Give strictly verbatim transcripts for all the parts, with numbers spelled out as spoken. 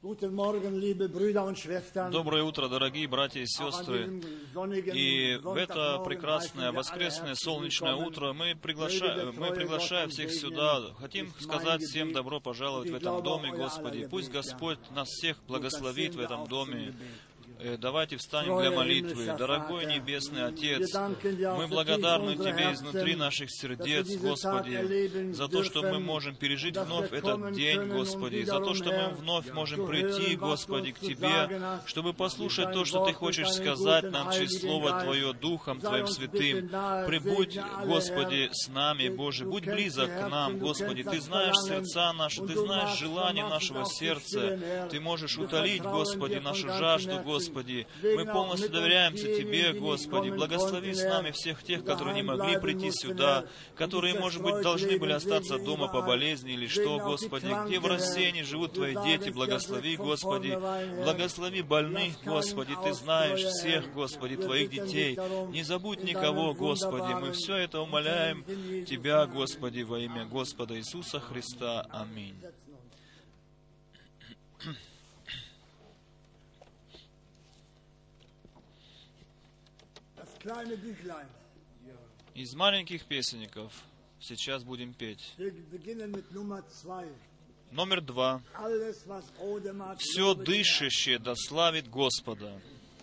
Доброе утро, дорогие братья и сестры. И в это прекрасное воскресное солнечное утро мы приглашаем, мы приглашаем всех сюда. Хотим сказать всем добро пожаловать в этом доме, Господи. Пусть Господь нас всех благословит в этом доме. Давайте встанем для молитвы. Дорогой Небесный Отец, мы благодарны Тебе изнутри наших сердец, Господи, за то, что мы можем пережить вновь этот день, Господи, за то, что мы вновь можем прийти, Господи, к Тебе, чтобы послушать то, что Ты хочешь сказать нам через Слово Твое, Духом Твоим Святым. Прибудь, Господи, с нами, Боже, будь близок к нам, Господи. Ты знаешь сердца наши, Ты знаешь желания нашего сердца. Ты можешь утолить, Господи, нашу жажду, Господи. Господи, мы полностью доверяемся Тебе, Господи. Благослови с нами всех тех, которые не могли прийти сюда, которые, может быть, должны были остаться дома по болезни или что, Господи, где в рассеянии живут Твои дети. Благослови, Господи. Благослови больных, Господи. Ты знаешь всех, Господи, Твоих детей. Не забудь никого, Господи. Мы все это умоляем Тебя, Господи, во имя Господа Иисуса Христа. Аминь. Из маленьких песенников сейчас будем петь. Номер два. «Все дышащее да славит Господа».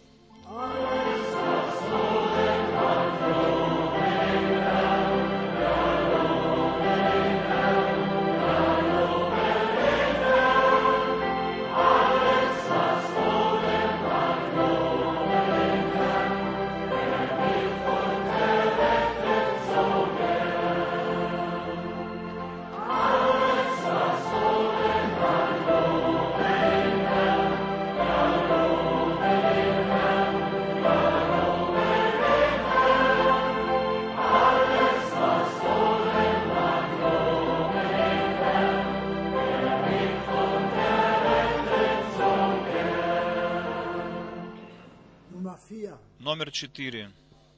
Номер четыре.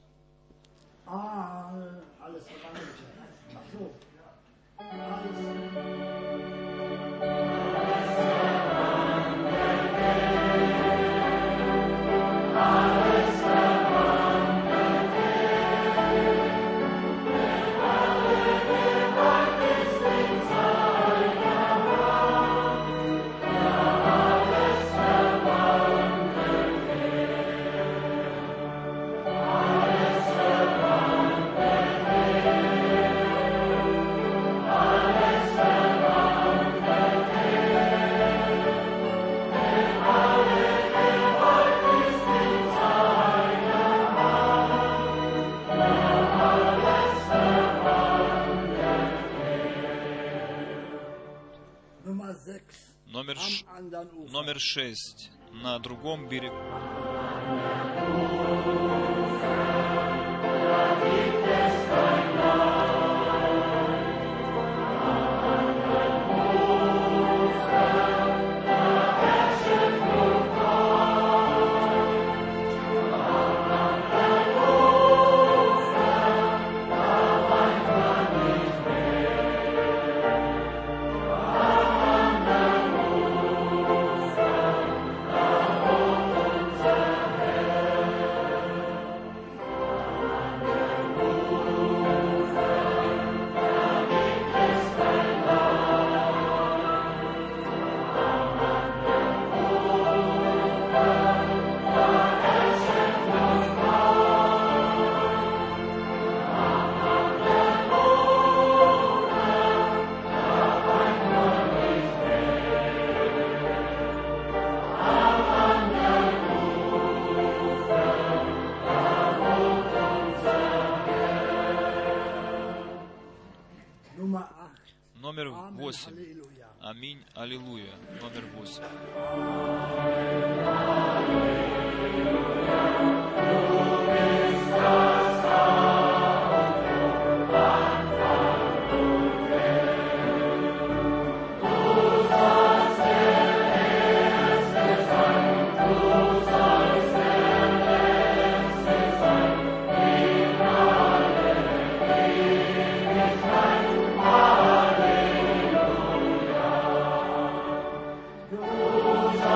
Номер, ш... Номер шесть. На другом берегу. Номер восемь. Аминь, аллилуйя. Номер восемь. Hallelujah.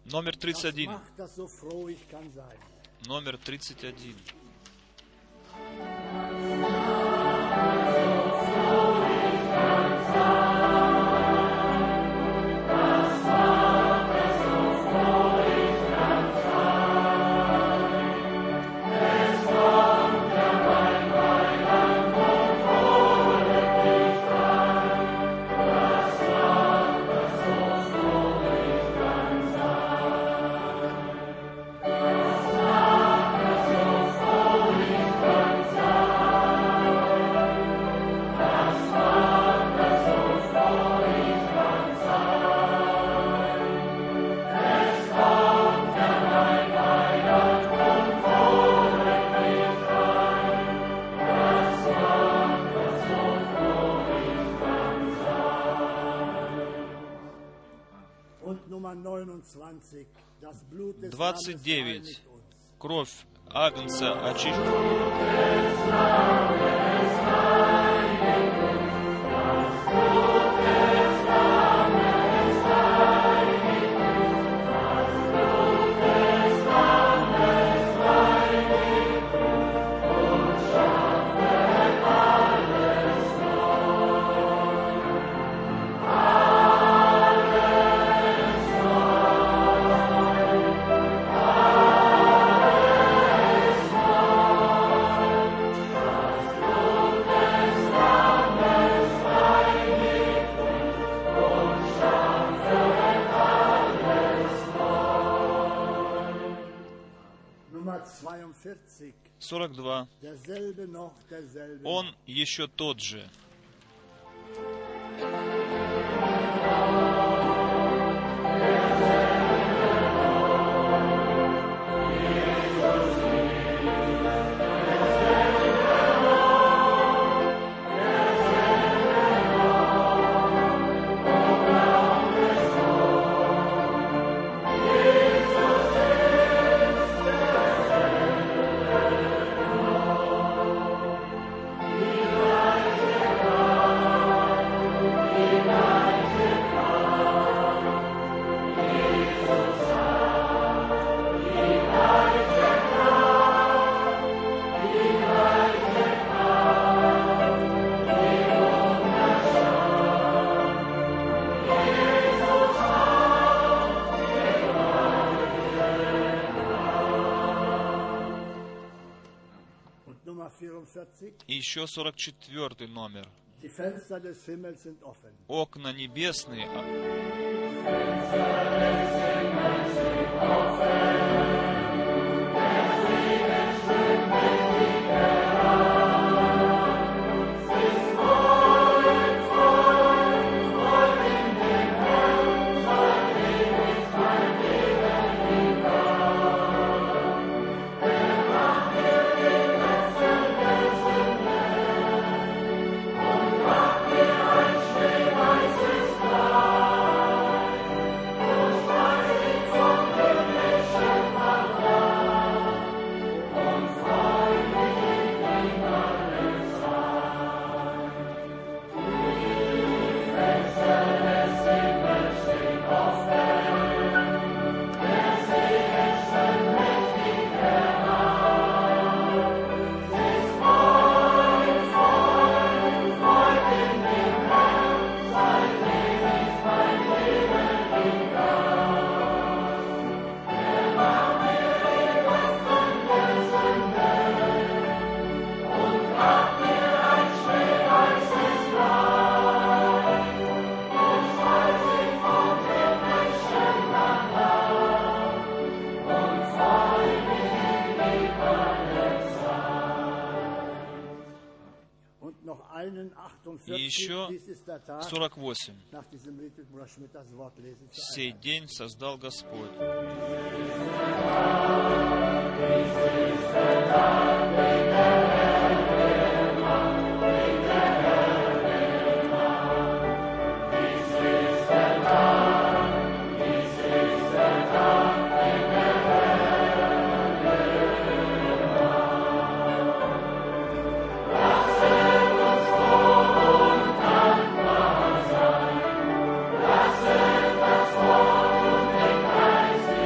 Номер тридцать один. Номер тридцать один. двадцать девять. Кровь Агнца очищает. сорок два. Он еще тот же. И еще сорок четвёртый номер. Окна небесные. И еще сорок восемь. Сей день создал Господь. Lasset das Wort und den Geist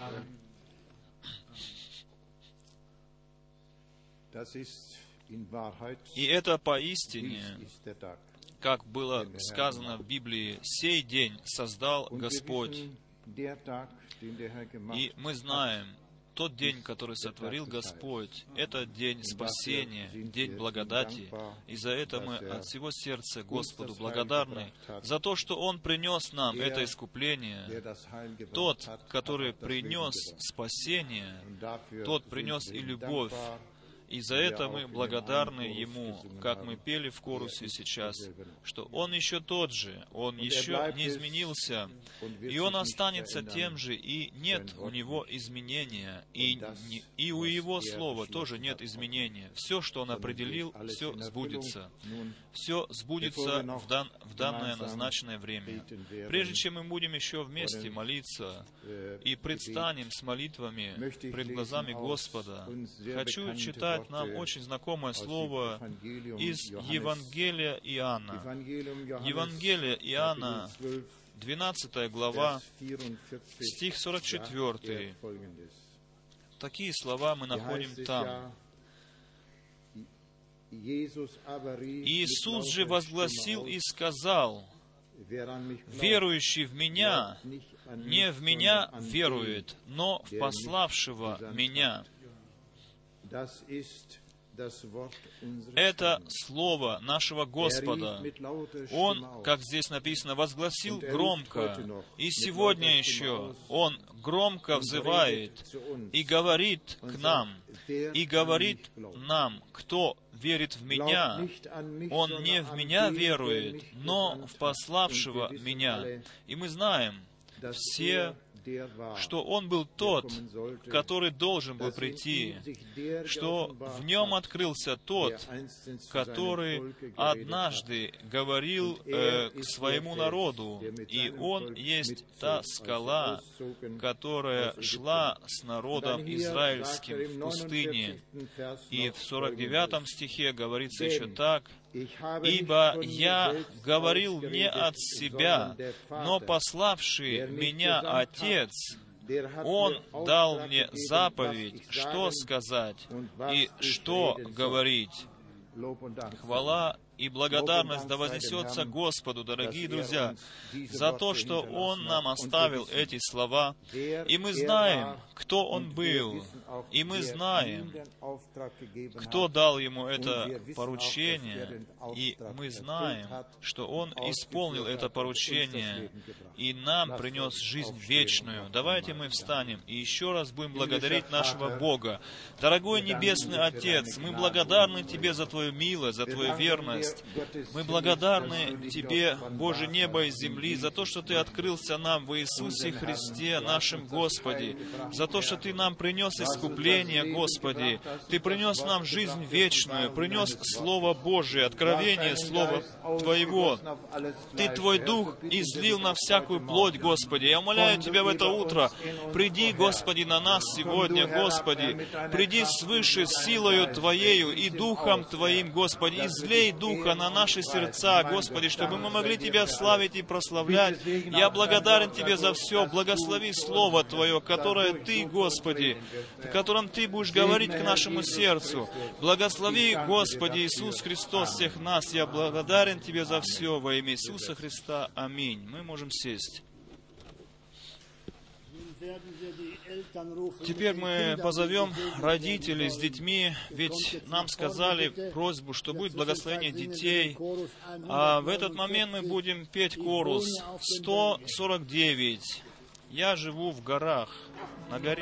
И это поистине, как было сказано в Библии, «Сей день создал Господь». И мы знаем, тот день, который сотворил Господь, это день спасения, день благодати. И за это мы от всего сердца Господу благодарны, за то, что Он принес нам это искупление. Тот, который принес спасение, тот принес и любовь. И за это мы благодарны Ему, как мы пели в корусе сейчас, что Он еще тот же, Он еще не изменился, и Он останется тем же, и нет у Него изменения, и, не, и у Его Слова тоже нет изменения. Все, что Он определил, все сбудется. Все сбудется в, дан, в данное назначенное время. Прежде чем мы будем еще вместе молиться и предстанем с молитвами пред глазами Господа, хочу читать нам очень знакомое слово из Евангелия Иоанна. Евангелие Иоанна, двенадцатая глава, стих сорок четвёртый. Такие слова мы находим там. Иисус же возгласил и сказал: «Верующий в Меня не в Меня верует, но в пославшего Меня». Это слово нашего Господа. Он, как здесь написано, возгласил громко, и сегодня еще Он громко взывает и говорит к нам, и говорит нам, кто верит в Меня, он не в Меня верует, но в пославшего Меня. И мы знаем все, что Он был тот, который должен был прийти, что в Нем открылся тот, который однажды говорил э, к своему народу, и Он есть та скала, которая шла с народом израильским в пустыне. И в сорок девятом стихе говорится еще так: «Ибо я говорил не от себя, но пославший Меня Отец, Он дал мне заповедь, что сказать и что говорить». Хвала и благодарность да вознесется Господу, дорогие друзья, за то, что Он нам оставил эти слова. И мы знаем, кто Он был, и мы знаем, кто дал Ему это поручение, и мы знаем, что Он исполнил это поручение и нам принес жизнь вечную. Давайте мы встанем и еще раз будем благодарить нашего Бога. Дорогой Небесный Отец, мы благодарны Тебе за Твою милость, за Твою верность. Мы благодарны Тебе, Боже неба и земли, за то, что Ты открылся нам в Иисусе Христе, нашем Господе, за то, что Ты нам принес искупление, Господи. Ты принес нам жизнь вечную, принес Слово Божие, откровение Слова Твоего. Ты Твой Дух излил на всякую плоть, Господи. Я умоляю Тебя в это утро, приди, Господи, на нас сегодня, Господи. Приди свыше силою Твоею и Духом Твоим, Господи. Излей Духа на наши сердца, Господи, чтобы мы могли Тебя славить и прославлять. Я благодарен Тебе за все. Благослови Слово Твое, которое Ты, Господи, в котором Ты будешь говорить к нашему сердцу. Благослови, Господи, Иисус Христос, всех нас. Я благодарен Тебе за все во имя Иисуса Христа. Аминь. Мы можем сесть. Теперь мы позовем родителей с детьми, ведь нам сказали просьбу, что будет благословение детей. А в этот момент мы будем петь корус сто сорок девять. «Я живу в горах». На горе...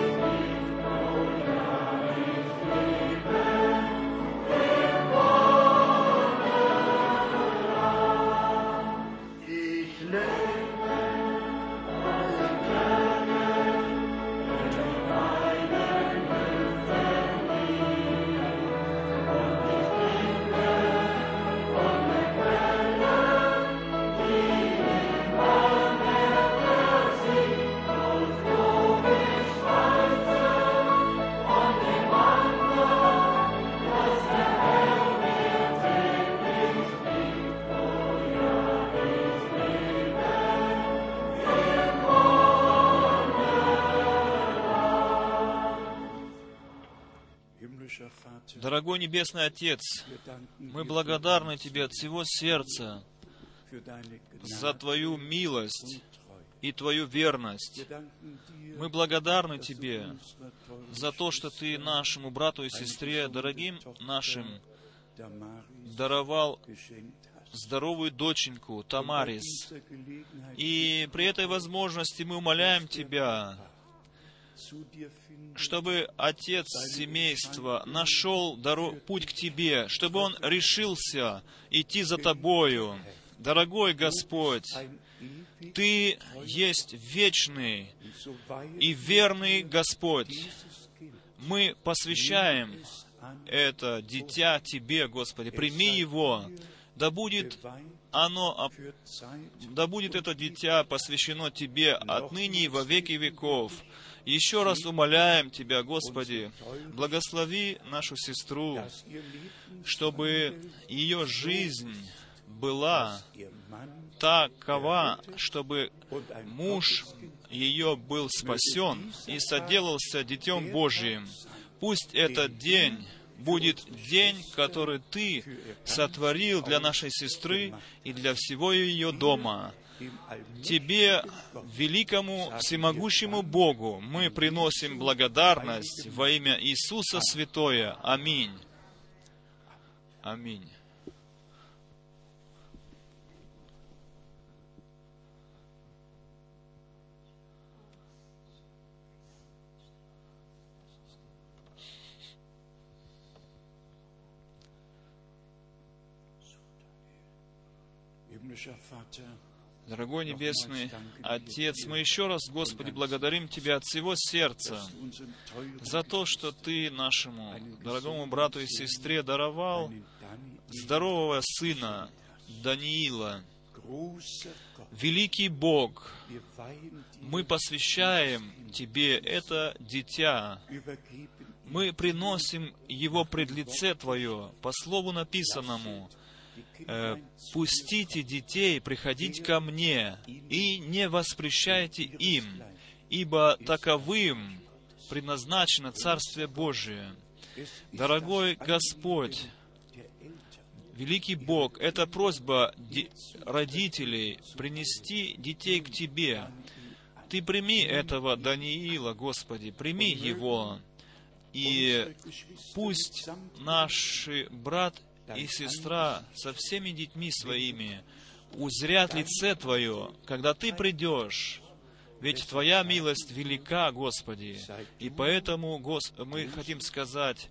Oh Дорогой Небесный Отец, мы благодарны Тебе от всего сердца за Твою милость и Твою верность. Мы благодарны Тебе за то, что Ты нашему брату и сестре, дорогим нашим, даровал здоровую доченьку Тамарис. И при этой возможности мы умоляем Тебя, чтобы отец семейства нашел дорог, путь к Тебе, чтобы он решился идти за Тобою. Дорогой Господь, Ты есть вечный и верный Господь. Мы посвящаем это дитя Тебе, Господи. Прими его. Да будет оно, да будет это дитя посвящено Тебе отныне и во веки веков. Еще раз умоляем Тебя, Господи, благослови нашу сестру, чтобы ее жизнь была такова, чтобы муж ее был спасен и соделался Детем Божиим. Пусть этот день будет день, который Ты сотворил для нашей сестры и для всего ее дома. Тебе, великому всемогущему Богу, мы приносим благодарность во имя Иисуса Святое. Аминь. Аминь. Дорогой Небесный Отец, мы еще раз, Господи, благодарим Тебя от всего сердца за то, что Ты нашему дорогому брату и сестре даровал здорового сына Даниила. Великий Бог, мы посвящаем Тебе это дитя. Мы приносим его пред лице Твое, по слову написанному: «Пустите детей приходить ко мне, и не воспрещайте им, ибо таковым предназначено Царствие Божие». Дорогой Господь, великий Бог, это просьба родителей принести детей к Тебе. Ты прими этого Даниила, Господи, прими его, и пусть наши брат и сестра со всеми детьми своими узрят лице Твое, когда Ты придешь. Ведь Твоя милость велика, Господи. И поэтому, Гос... мы хотим сказать: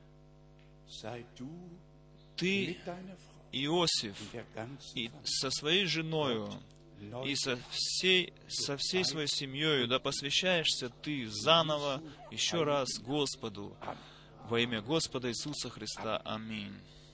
Ты, Иосиф, и со своей женою, и со всей, со всей своей семьей, да посвящаешься Ты заново еще раз Господу. Во имя Господа Иисуса Христа. Аминь.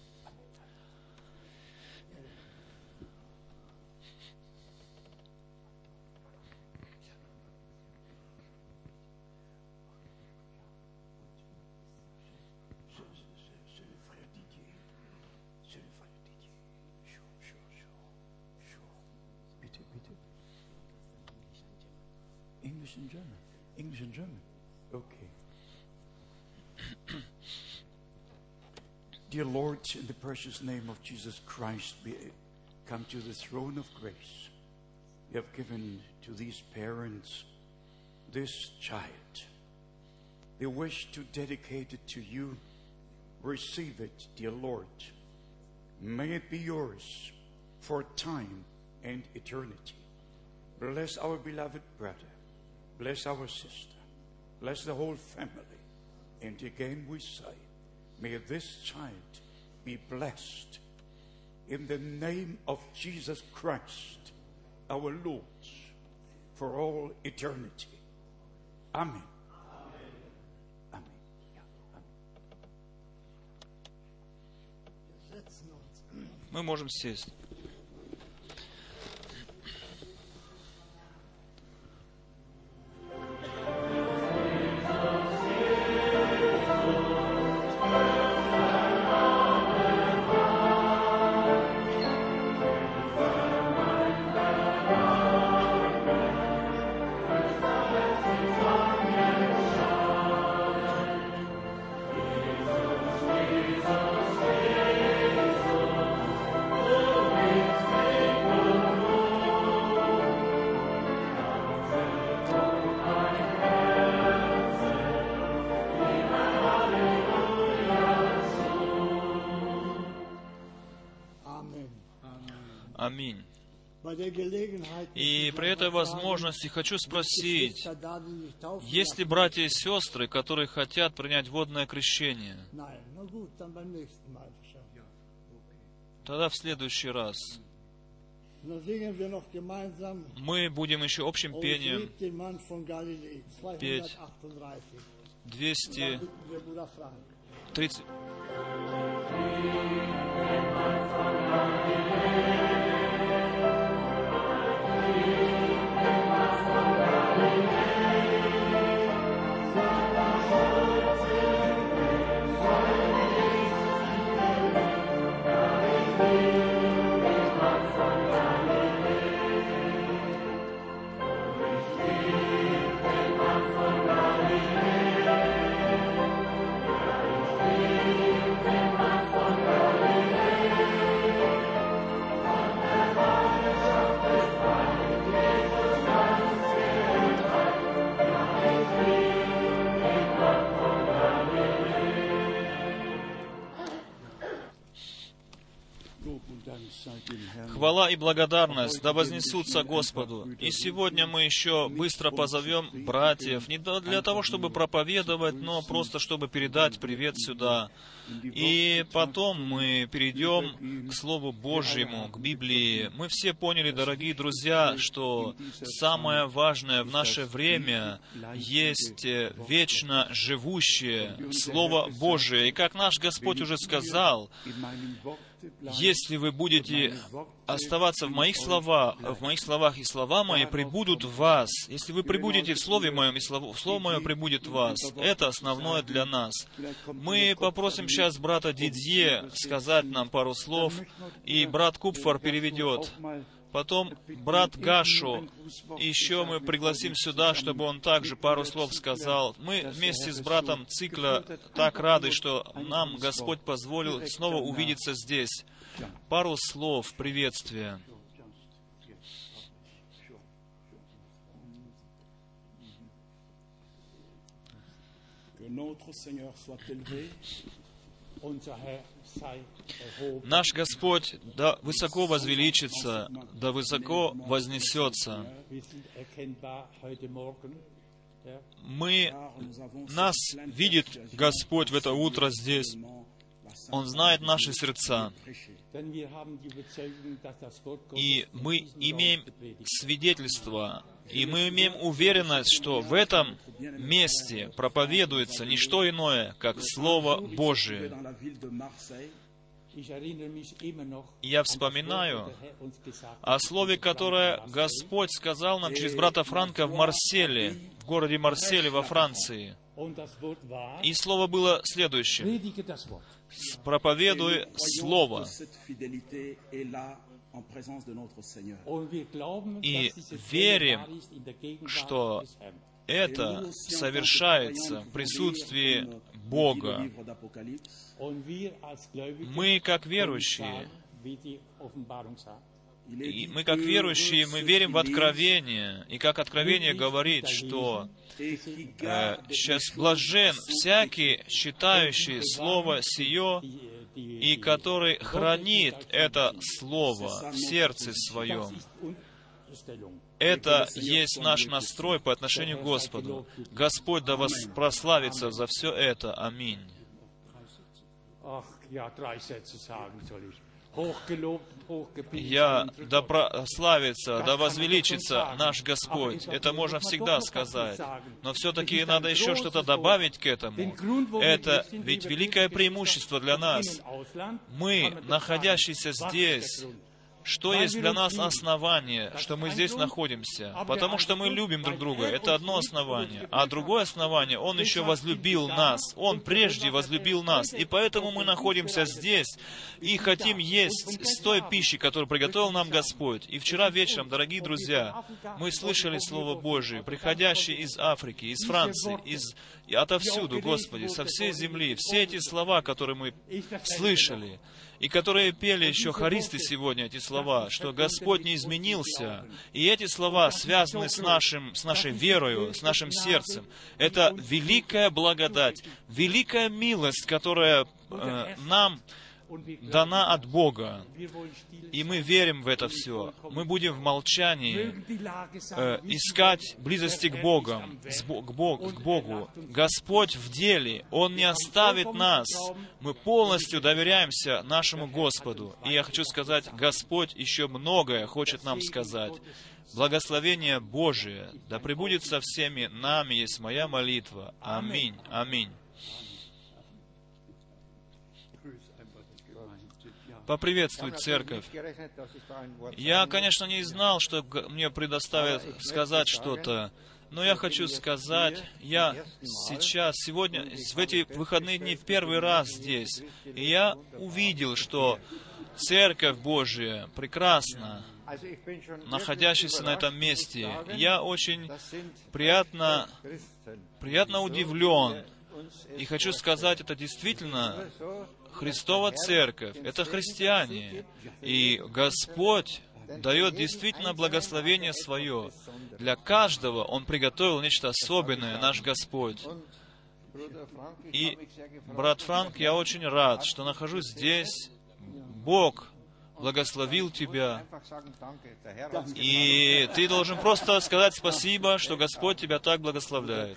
English and German. English and German. Okay. Dear Lord, in the precious name of Jesus Christ, we come to the throne of grace. You have given to these parents this child. They wish to dedicate it to you. Receive it, dear Lord. May it be yours for time and eternity. Bless our beloved brother. Bless our sister. Bless the whole family. And again we say, may this child be blessed in the name of Jesus Christ, our Lord, for all eternity. Amen. Amen. Yeah, amen. Мы можем сесть. Аминь. И при этой возможности хочу спросить, есть ли братья и сестры, которые хотят принять водное крещение? Тогда в следующий раз мы будем еще общим пением петь двести тридцать. Хвала и благодарность да вознесутся Господу. И сегодня мы еще быстро позовем братьев, не для того, чтобы проповедовать, но просто чтобы передать привет сюда. И потом мы перейдем к Слову Божьему, к Библии. Мы все поняли, дорогие друзья, что самое важное в наше время есть вечно живущее Слово Божие. И как наш Господь уже сказал, если вы будете оставаться в моих словах, в моих словах, и слова мои пребудут в вас, если вы пребудете в Слове моем, и Слово, Слово мое пребудет в вас, это основное для нас. Мы попросим сейчас брата Дидье сказать нам пару слов, и брат Купфар переведет. Потом брат Гашу, еще мы пригласим сюда, чтобы он также пару слов сказал. Мы вместе с братом Цикла так рады, что нам Господь позволил снова увидеться здесь. Пару слов приветствия. Наш Господь да высоко возвеличится, да высоко вознесется. Мы, нас видит Господь в это утро здесь. Он знает наши сердца. И мы имеем свидетельство, и мы имеем уверенность, что в этом месте проповедуется не что иное, как Слово Божие. Я вспоминаю о слове, которое Господь сказал нам через брата Франка в Марселе, в городе Марселе во Франции. И слово было следующее. «Проповедуй Слово». И верим, что это совершается в присутствии Бога. Мы, как верующие, и мы, как верующие, мы верим в Откровение. И как Откровение говорит, что э, сейчас блажен всякий, читающий Слово сие, и который хранит это Слово в сердце своем. Это есть наш настрой по отношению к Господу. Господь да вас прославится за все это. Аминь. Я, да прославится, да возвеличится наш Господь. Это можно всегда сказать. Но все-таки надо еще что-то добавить к этому. Это ведь великое преимущество для нас. Мы, находящиеся здесь, что есть для нас основание, что мы здесь находимся? Потому что мы любим друг друга. Это одно основание. А другое основание, Он еще возлюбил нас. Он прежде возлюбил нас. И поэтому мы находимся здесь и хотим есть с той пищи, которую приготовил нам Господь. И вчера вечером, дорогие друзья, мы слышали Слово Божие, приходящее из Африки, из Франции, из... и отовсюду, Господи, со всей земли. Все эти слова, которые мы слышали, и которые пели еще хористы сегодня, эти слова, что Господь не изменился. И эти слова связаны с, нашим, с нашей верою, с нашим сердцем. Это великая благодать, великая милость, которая э, нам дана от Бога. И мы верим в это все. Мы будем в молчании э, искать близости к Богу, к Богу, к Богу. Господь в деле, Он не оставит нас. Мы полностью доверяемся нашему Господу. И я хочу сказать, Господь еще многое хочет нам сказать. Благословение Божие да пребудет со всеми нами, есть моя молитва. Аминь. Аминь. Поприветствуй церковь. Я, конечно, не знал, что мне предоставят сказать что-то, но я хочу сказать, я сейчас, сегодня, в эти выходные дни в первый раз здесь, и я увидел, что Церковь Божия прекрасна, находящаяся на этом месте. Я очень приятно, приятно удивлен, и хочу сказать, это действительно Христова Церковь, это христиане, и Господь дает действительно благословение свое. Для каждого Он приготовил нечто особенное, наш Господь. И, брат Франк, я очень рад, что нахожусь здесь. Бог благословил тебя. И ты должен просто сказать спасибо, что Господь тебя так благословляет.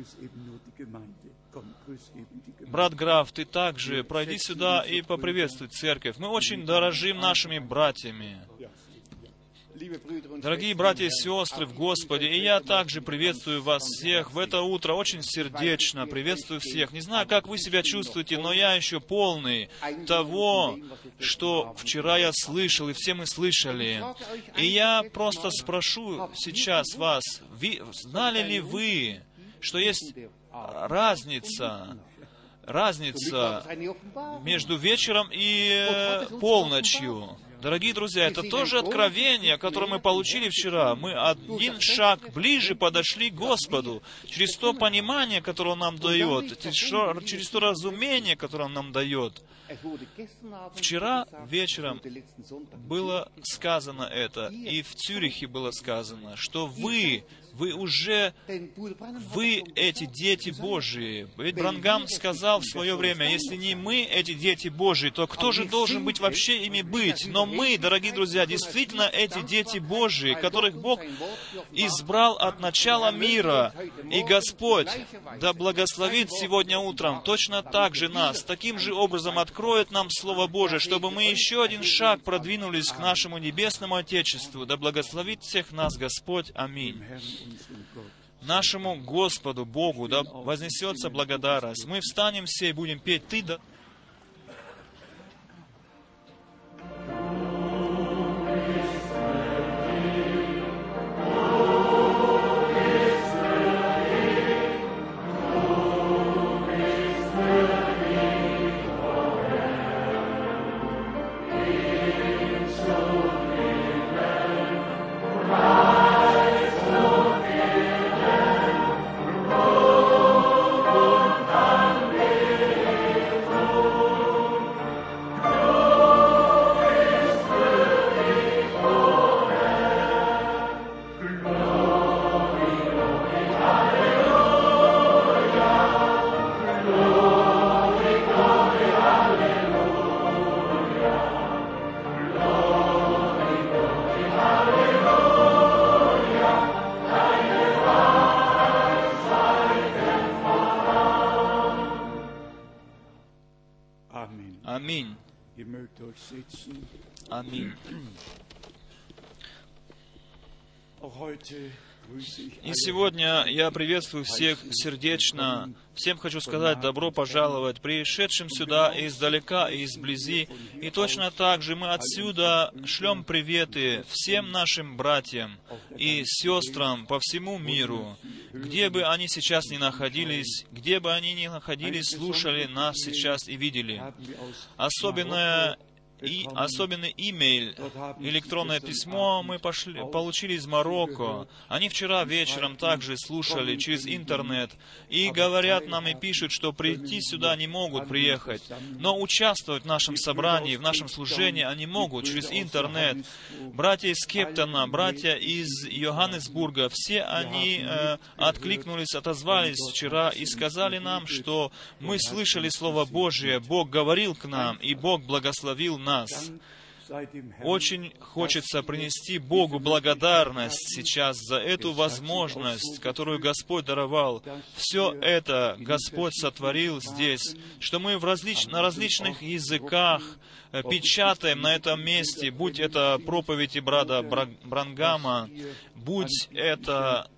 Брат Граф, ты также пройди сюда и поприветствуй церковь. Мы очень дорожим нашими братьями. Дорогие братья и сестры в Господе, и я также приветствую вас всех в это утро, очень сердечно приветствую всех. Не знаю, как вы себя чувствуете, но я еще полный того, что вчера я слышал, и все мы слышали. И я просто спрошу сейчас вас, вы, знали ли вы, что есть разница, разница между вечером и полночью? Дорогие друзья, это тоже откровение, которое мы получили вчера. Мы один шаг ближе подошли к Господу, через то понимание, которое Он нам дает, через то разумение, которое Он нам дает. Вчера вечером было сказано это, и в Цюрихе было сказано, что вы, вы уже, вы эти дети Божии. Ведь Бранхам сказал в свое время, если не мы эти дети Божии, то кто же должен быть вообще ими быть? Но мы, дорогие друзья, действительно эти дети Божии, которых Бог избрал от начала мира. И Господь да благословит сегодня утром точно так же нас, таким же образом откроет нам Слово Божие, чтобы мы еще один шаг продвинулись к нашему Небесному Отечеству. Да благословит всех нас Господь. Аминь. Нашему Господу, Богу, да вознесется благодарность. Мы встанем все и будем петь «Ты да...» Аминь. Аминь. И сегодня я приветствую всех сердечно. Всем хочу сказать добро пожаловать пришедшим сюда издалека и изблизи. И точно так же мы отсюда шлем приветы всем нашим братьям и сестрам по всему миру, где бы они сейчас ни находились, где бы они ни находились, слушали нас сейчас и видели. Особенное и особенный имейл, электронное письмо мы пошли, получили из Марокко. Они вчера вечером также слушали через интернет и говорят нам и пишут, что прийти сюда не могут приехать, но участвовать в нашем собрании, в нашем служении они могут через интернет. Братья из Кептона, братья из Йоханнесбурга, все они э, откликнулись, отозвались вчера и сказали нам, что мы слышали Слово Божие, Бог говорил к нам, и Бог благословил нас. Очень хочется принести Богу благодарность сейчас за эту возможность, которую Господь даровал. Все это Господь сотворил здесь, что мы в различ... на различных языках печатаем на этом месте, будь это проповеди брата Бранхама, будь это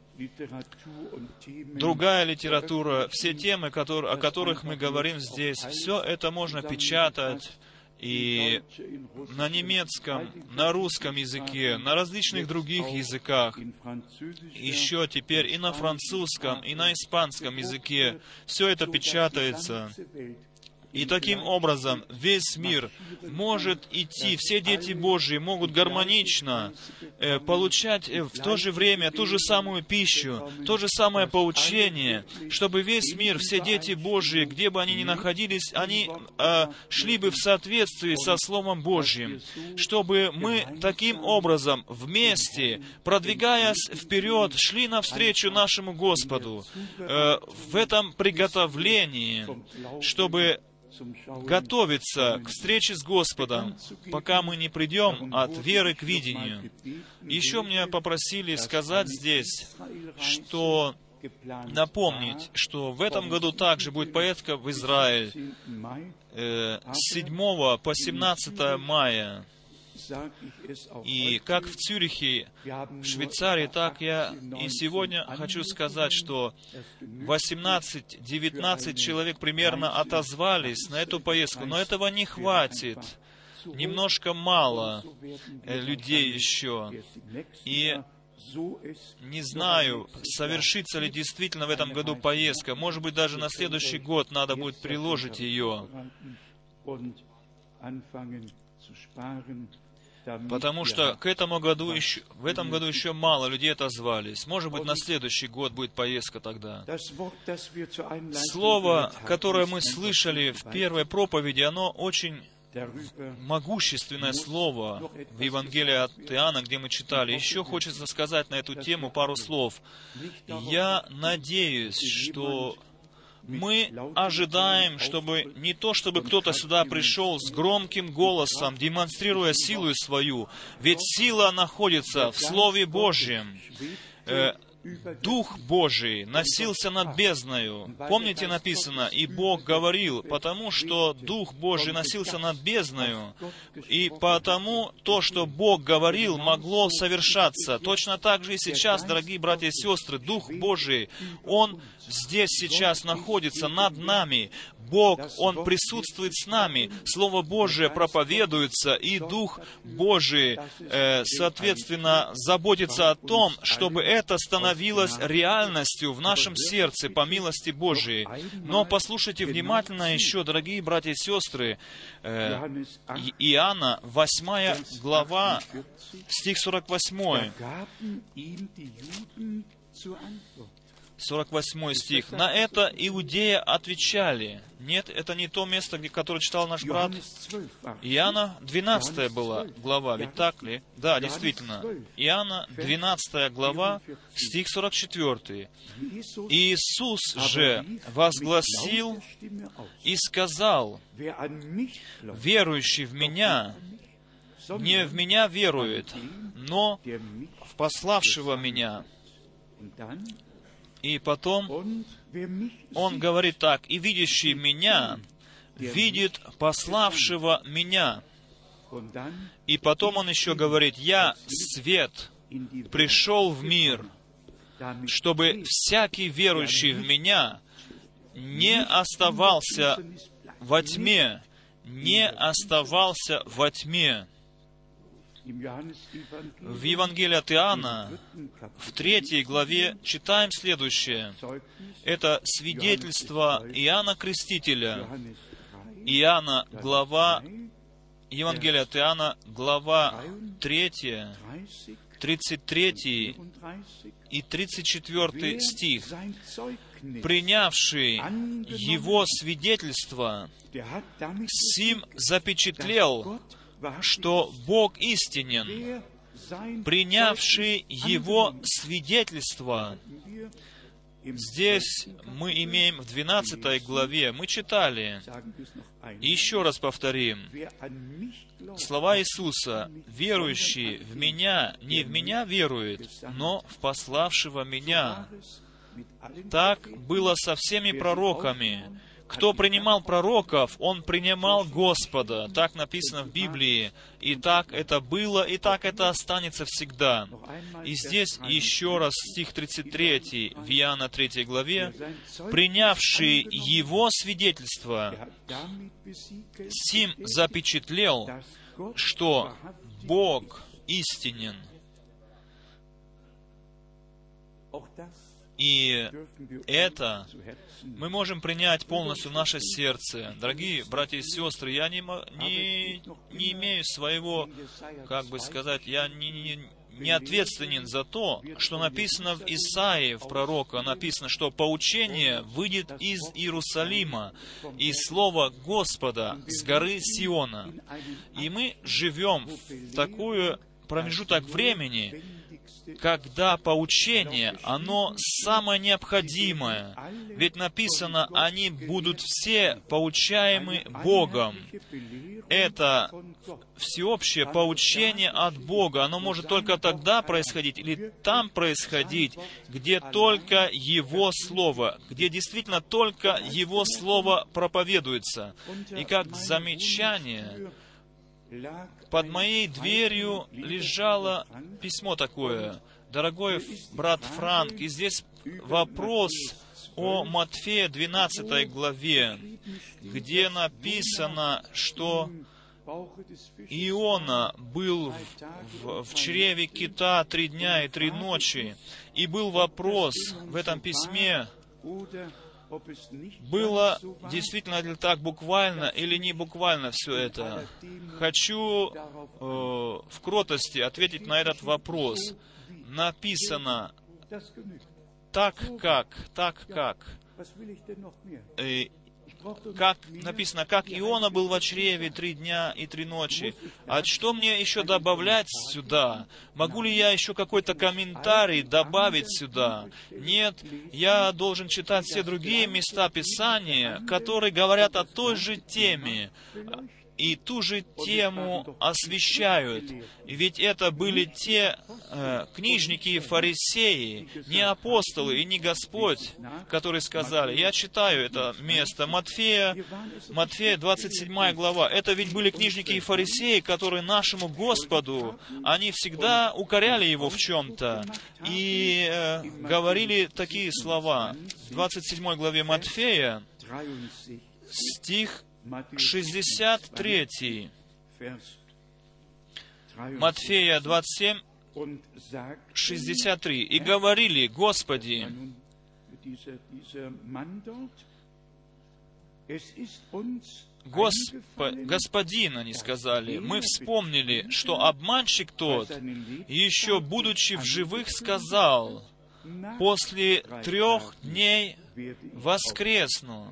другая литература, все темы, которые, о которых мы говорим здесь, все это можно печатать и на немецком, на русском языке, на различных других языках, еще теперь и на французском, и на испанском языке. Все это печатается. И таким образом весь мир может идти, все дети Божьи могут гармонично э, получать э, в то же время ту же самую пищу, то же самое поучение, чтобы весь мир, все дети Божьи, где бы они ни находились, они э, шли бы в соответствии со Словом Божьим, чтобы мы таким образом вместе, продвигаясь вперед, шли навстречу нашему Господу э, в этом приготовлении, чтобы готовиться к встрече с Господом, пока мы не придем от веры к видению. Еще меня попросили сказать здесь, что напомнить, что в этом году также будет поездка в Израиль э, с седьмого по семнадцатое мая. И как в Цюрихе, в Швейцарии, так я и сегодня хочу сказать, что восемнадцать-девятнадцать человек примерно отозвались на эту поездку, но этого не хватит. Немножко мало людей еще. И не знаю, совершится ли действительно в этом году поездка. Может быть, даже на следующий год надо будет приложить ее. Потому что к этому году еще, в этом году еще мало людей отозвались. Может быть, на следующий год будет поездка тогда. Слово, которое мы слышали в первой проповеди, оно очень могущественное слово в Евангелии от Иоанна, где мы читали. Еще хочется сказать на эту тему пару слов. Я надеюсь, что мы ожидаем, чтобы не то, чтобы кто-то сюда пришел с громким голосом, демонстрируя силу свою, ведь сила находится в Слове Божьем. Э, Дух Божий носился над бездною. Помните, написано, «И Бог говорил», потому что Дух Божий носился над бездною, и потому то, что Бог говорил, могло совершаться. Точно так же и сейчас, дорогие братья и сестры, Дух Божий, Он здесь сейчас находится над нами. Бог, Он присутствует с нами. Слово Божие проповедуется, и Дух Божий, э, соответственно, заботится о том, чтобы это становилось реальностью в нашем сердце по милости Божией. Но послушайте внимательно еще, дорогие братья и сестры, э, Иоанна, восьмая глава, стих сорок восьмой. сорок восьмой стих. «На это иудеи отвечали». Нет, это не то место, где, которое читал наш брат. Иоанна двенадцатая была глава, ведь так ли? Да, действительно. Иоанна двенадцатая глава, стих сорок четвёртый. «Иисус же возгласил и сказал: верующий в Меня не в Меня верует, но в пославшего Меня». И потом он говорит так: «И видящий Меня видит пославшего Меня». И потом он еще говорит: «Я свет пришел в мир, чтобы всякий верующий в Меня не оставался во тьме, не оставался во тьме». В Евангелии от Иоанна, в третьей главе, читаем следующее. Это свидетельство Иоанна Крестителя. Иоанна, глава Евангелие от Иоанна, глава третья, тридцать третий и тридцать четвёртый стих. «Принявший Его свидетельство, сим запечатлел, что Бог истинен». Принявший Его свидетельство. Здесь мы имеем в двенадцатой главе, мы читали, и еще раз повторим, слова Иисуса: «Верующий в Меня не в Меня верует, но в пославшего Меня». Так было со всеми пророками. Кто принимал пророков, он принимал Господа. Так написано в Библии. И так это было, и так это останется всегда. И здесь еще раз стих тридцать три в Иоанна третьей главе. «Принявший Его свидетельство, сим запечатлел, что Бог истинен». И это мы можем принять полностью в наше сердце. Дорогие братья и сестры, я не, не, не имею своего, как бы сказать, я не, не, не ответственен за то, что написано в Исаии, в пророка, написано, что поучение выйдет из Иерусалима, и слово Господа с горы Сиона. И мы живем в такую промежуток времени, когда поучение, оно самое необходимое. Ведь написано, они будут все поучаемы Богом. Это всеобщее поучение от Бога. Оно может только тогда происходить, или там происходить, где только Его Слово, где действительно только Его Слово проповедуется. И как замечание, под моей дверью лежало письмо такое: «Дорогой брат Франк», и здесь вопрос о Матфея двенадцатой главе, где написано, что Иона был в, в чреве кита три дня и три ночи, и был вопрос в этом письме, было действительно ли так буквально или не буквально все это. Хочу э, в кротости ответить на этот вопрос. Написано так как, так как. Э, как написано, как Иона был во чреве три дня и три ночи. А что мне еще добавлять сюда? Могу ли я еще какой-то комментарий добавить сюда? Нет, я должен читать все другие места Писания, которые говорят о той же теме, и ту же тему освещают. Ведь это были те э, книжники и фарисеи, не апостолы и не Господь, которые сказали. Я читаю это место. Матфея, Матфея двадцать седьмая глава. Это ведь были книжники и фарисеи, которые нашему Господу, они всегда укоряли Его в чем-то и э, говорили такие слова. В двадцать седьмой главе Матфея, стих шестьдесят три. Матфея двадцать семь, шестьдесят три. «И говорили: Господи, Госпо, Господин, они сказали, мы вспомнили, что обманщик тот, еще будучи в живых, сказал: после трех дней воскресну».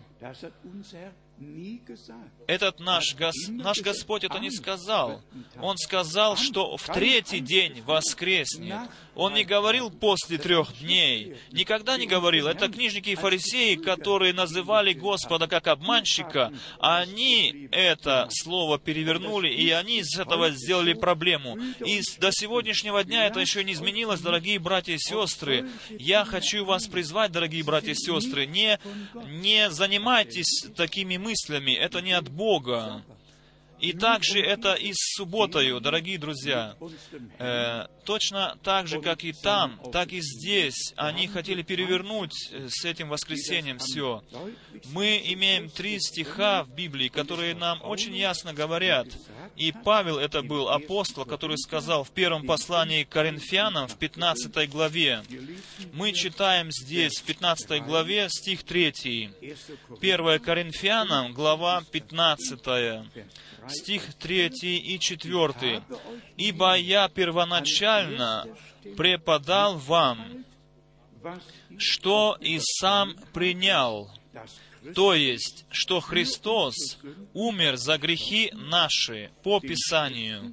Этот наш, Гос... наш Господь это не сказал. Он сказал, что в третий день воскреснет. Он не говорил после трех дней. Никогда не говорил. Это книжники и фарисеи, которые называли Господа как обманщика. Они это слово перевернули, и они из этого сделали проблему. И до сегодняшнего дня это еще не изменилось, дорогие братья и сестры. Я хочу вас призвать, дорогие братья и сестры, не, не занимайтесь такими мыслями. Это не от Бога. И также это и с субботою, дорогие друзья. Э, точно так же, как и там, так и здесь. Они хотели перевернуть с этим воскресением все. Мы имеем три стиха в Библии, которые нам очень ясно говорят. И Павел, это был апостол, который сказал в первом послании к Коринфянам, в пятнадцатой главе. Мы читаем здесь, в пятнадцатой главе, стих третий. первое Коринфянам, глава пятнадцатая. стих третий и четвертый. «Ибо я первоначально преподал вам, что и сам принял, то есть, что Христос умер за грехи наши по Писанию,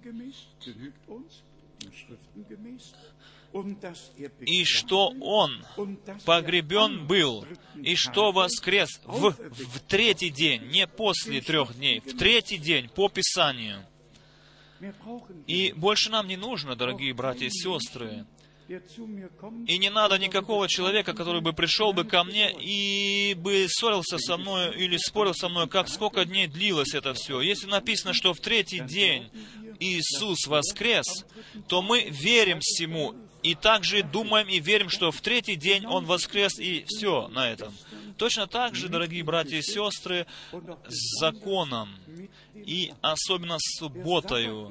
и что Он погребен был, и что воскрес в, в третий день, не после трех дней, в третий день по Писанию». И больше нам не нужно, дорогие братья и сестры, и не надо никакого человека, который бы пришел бы ко мне и бы ссорился со мной или спорил со мной, как сколько дней длилось это все. Если написано, что в третий день Иисус воскрес, то мы верим всему, и также думаем и верим, что в третий день Он воскрес, и все на этом. Точно так же, дорогие братья и сестры, с законом, и особенно с субботою.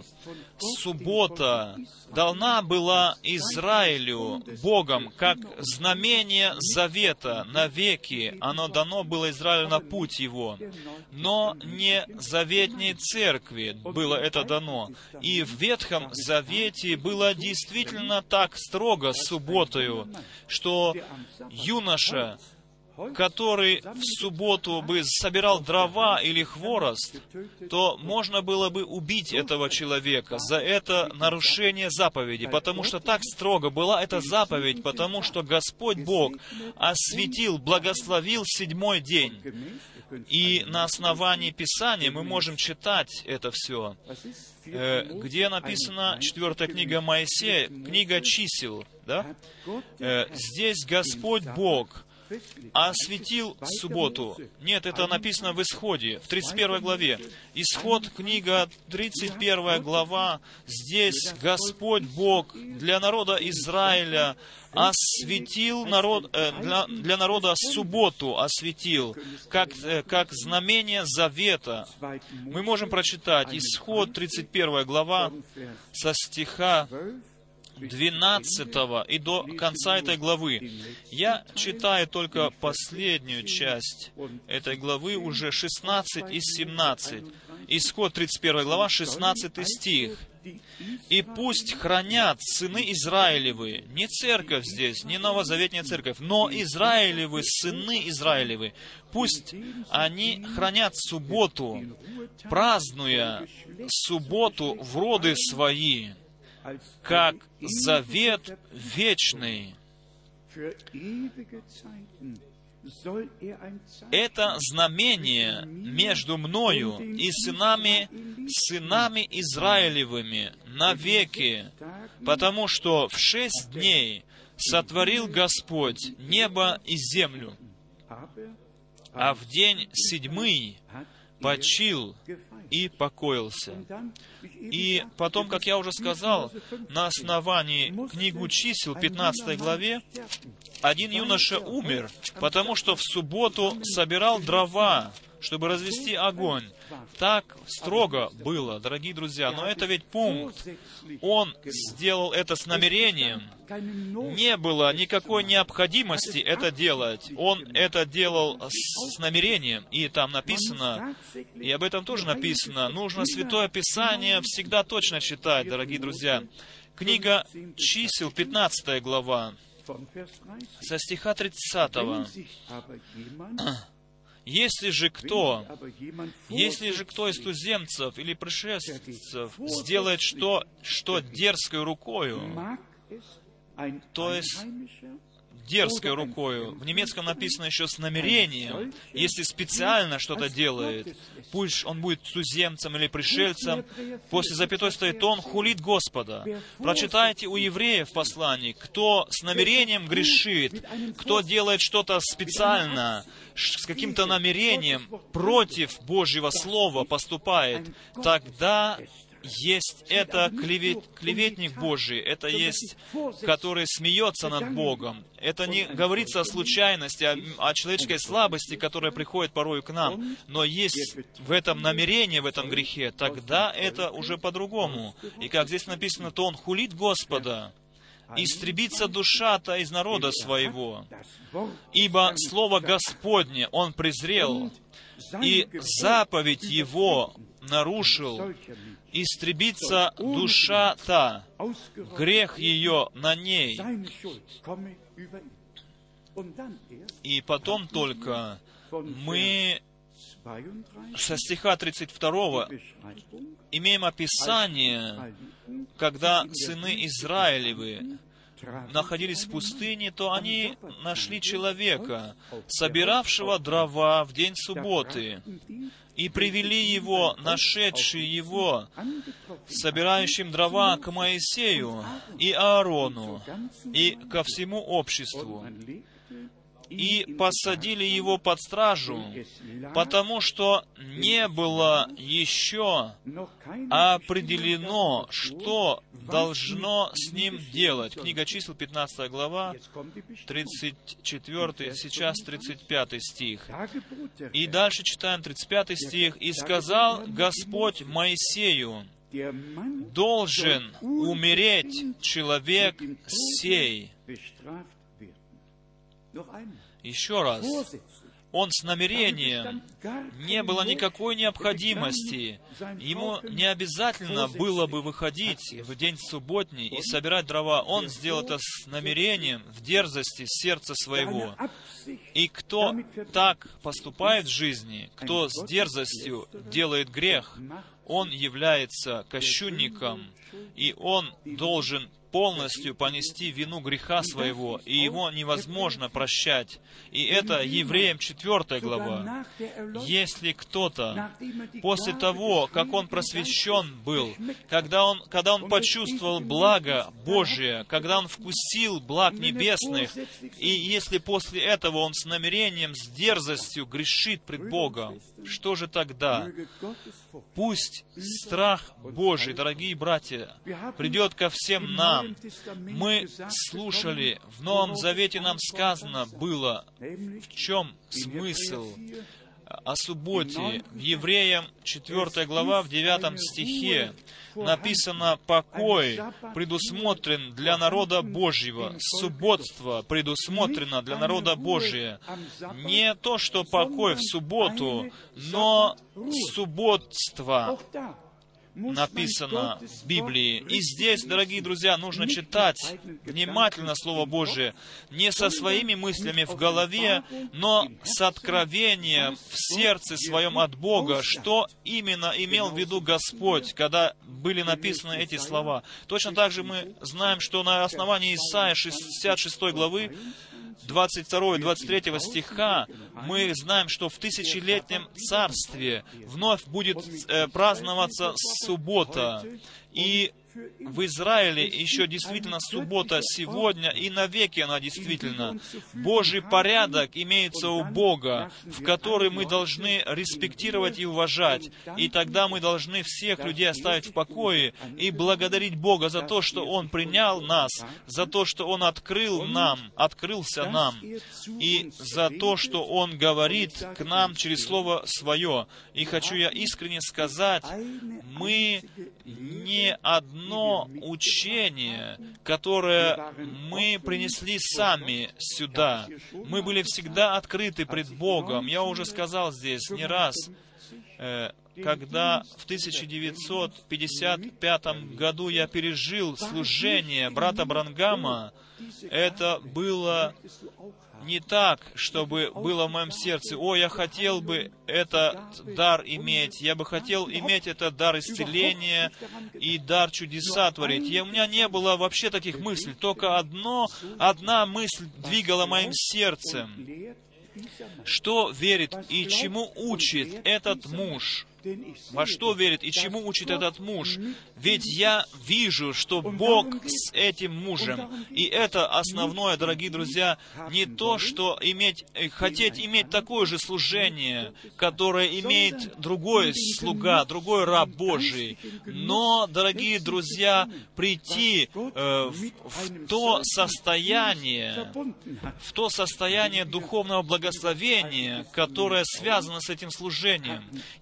Суббота дана была Израилю Богом как знамение завета навеки. Оно дано было Израилю на путь его. Но не заветней церкви было это дано. И в Ветхом Завете было действительно так строго с субботою, что юноша, который в субботу бы собирал дрова или хворост, то можно было бы убить этого человека за это нарушение заповеди, потому что так строго была эта заповедь, потому что Господь Бог осветил, благословил седьмой день. И на основании Писания мы можем читать это все, где написана четвертая книга Моисея, книга чисел, да? Здесь Господь Бог осветил субботу. Нет, это написано в Исходе, в тридцать первой главе. Исход, книга, тридцать первая глава. Здесь Господь Бог для народа Израиля осветил народ, э, для, для народа субботу осветил, как, э, как знамение завета. Мы можем прочитать Исход, тридцать первая глава, со стиха двенадцатого и до конца этой главы. Я читаю только последнюю часть этой главы, уже шестнадцать и семнадцать. Исход, тридцать первая глава, шестнадцатый стих. «И пусть хранят сыны Израилевы», не церковь здесь, не новозаветная церковь, но Израилевы, сыны Израилевы, пусть они хранят субботу, празднуя субботу в роды свои, как завет вечный. Это знамение между мною и сынами, сынами Израилевыми навеки, потому что в шесть дней сотворил Господь небо и землю, а в день седьмый почил и покоился. И потом, как я уже сказал, на основании книгу чисел, пятнадцатой главе, один юноша умер, потому что в субботу собирал дрова, чтобы развести огонь. Так строго было, дорогие друзья, но это ведь пункт. Он сделал это с намерением. Не было никакой необходимости это делать. Он это делал с намерением. И там написано, и об этом тоже написано, нужно Святое Писание всегда точно читать, дорогие друзья. Книга чисел, пятнадцатая глава, со стиха тридцатого. «Если же кто, если же кто из туземцев или пришельцев сделает что, что дерзкой рукою, то есть дерзкой рукою, в немецком написано еще с намерением, если специально что-то делает, пусть он будет туземцем или пришельцем, после запятой стоит, то он хулит Господа». Прочитайте у евреев в послании, кто с намерением грешит, кто делает что-то специально, с каким-то намерением против Божьего Слова поступает, тогда есть это клевет, клеветник Божий, это есть, который смеется над Богом. Это не говорится о случайности, о, о человеческой слабости, которая приходит порою к нам, но есть в этом намерение, в этом грехе, тогда это уже по-другому. И как здесь написано, то он хулит Господа, истребится душа-то из народа своего, ибо Слово Господне он презрел, и заповедь Его нарушил, истребится душа та, грех ее на ней. И потом только мы со стиха тридцать второго имеем описание, когда сыны Израилевы находились в пустыне, то они нашли человека, собиравшего дрова в день субботы, и привели его, нашедшие его, собирающим дрова, к Моисею и Аарону, и ко всему обществу, и посадили его под стражу, потому что не было еще определено, что должно с ним делать. Книга Чисел, пятнадцатая глава, тридцать четвёртый, сейчас тридцать пятый стих. И дальше читаем тридцать пятый стих. «И сказал Господь Моисею: должен умереть человек сей». Еще раз. Он с намерением. Не было никакой необходимости. Ему не обязательно было бы выходить в день субботний и собирать дрова. Он сделал это с намерением, в дерзости сердца своего. И кто так поступает в жизни, кто с дерзостью делает грех, он является кощунником, и он должен полностью понести вину греха своего, и его невозможно прощать. И это Евреям четвёртая глава. Если кто-то после того, как он просвещен был, когда он, когда он почувствовал благо Божие, когда он вкусил благ небесных, и если после этого он с намерением, с дерзостью грешит пред Богом, что же тогда? Пусть страх Божий, дорогие братья, придет ко всем нам. Мы слушали, в Новом Завете нам сказано было, в чем смысл о субботе. В Евреям четвёртая глава, в девятом стихе написано: «Покой предусмотрен для народа Божьего, субботство предусмотрено для народа Божия». Не то, что покой в субботу, но субботство написано в Библии. И здесь, дорогие друзья, нужно читать внимательно Слово Божие, не со своими мыслями в голове, но с откровением в сердце своем от Бога, что именно имел в виду Господь, когда были написаны эти слова. Точно так же мы знаем, что на основании Исаии шестьдесят шестой главы, двадцать второго и двадцать третьего стиха, мы знаем, что в тысячелетнем царстве вновь будет э, праздноваться суббота. И в Израиле еще действительно суббота сегодня, и навеки она действительно. Божий порядок имеется у Бога, в который мы должны респектировать и уважать. И тогда мы должны всех людей оставить в покое и благодарить Бога за то, что Он принял нас, за то, что Он открыл нам, открылся нам, и за то, что Он говорит к нам через Слово Свое. И хочу я искренне сказать, мы не одно но учение, которое мы принесли сами сюда. Мы были всегда открыты пред Богом. Я уже сказал здесь не раз, когда в тысяча девятьсот пятьдесят пятом году я пережил служение брата Бранхама, это было не так, чтобы было в моем сердце: «О, я хотел бы этот дар иметь, я бы хотел иметь этот дар исцеления и дар чудеса творить». И у меня не было вообще таких мыслей, только одно, одна мысль двигала моим сердцем. Что верит и чему учит этот муж? Во что верит и чему учит этот муж? Ведь я вижу, что Бог с этим мужем. И это основное, дорогие друзья, не то, что иметь, хотеть иметь такое же служение, которое имеет другой слуга, другой раб Божий, но, дорогие друзья, прийти э, в, в то состояние, в то состояние духовного благословения, которое связано с этим служением. Если мы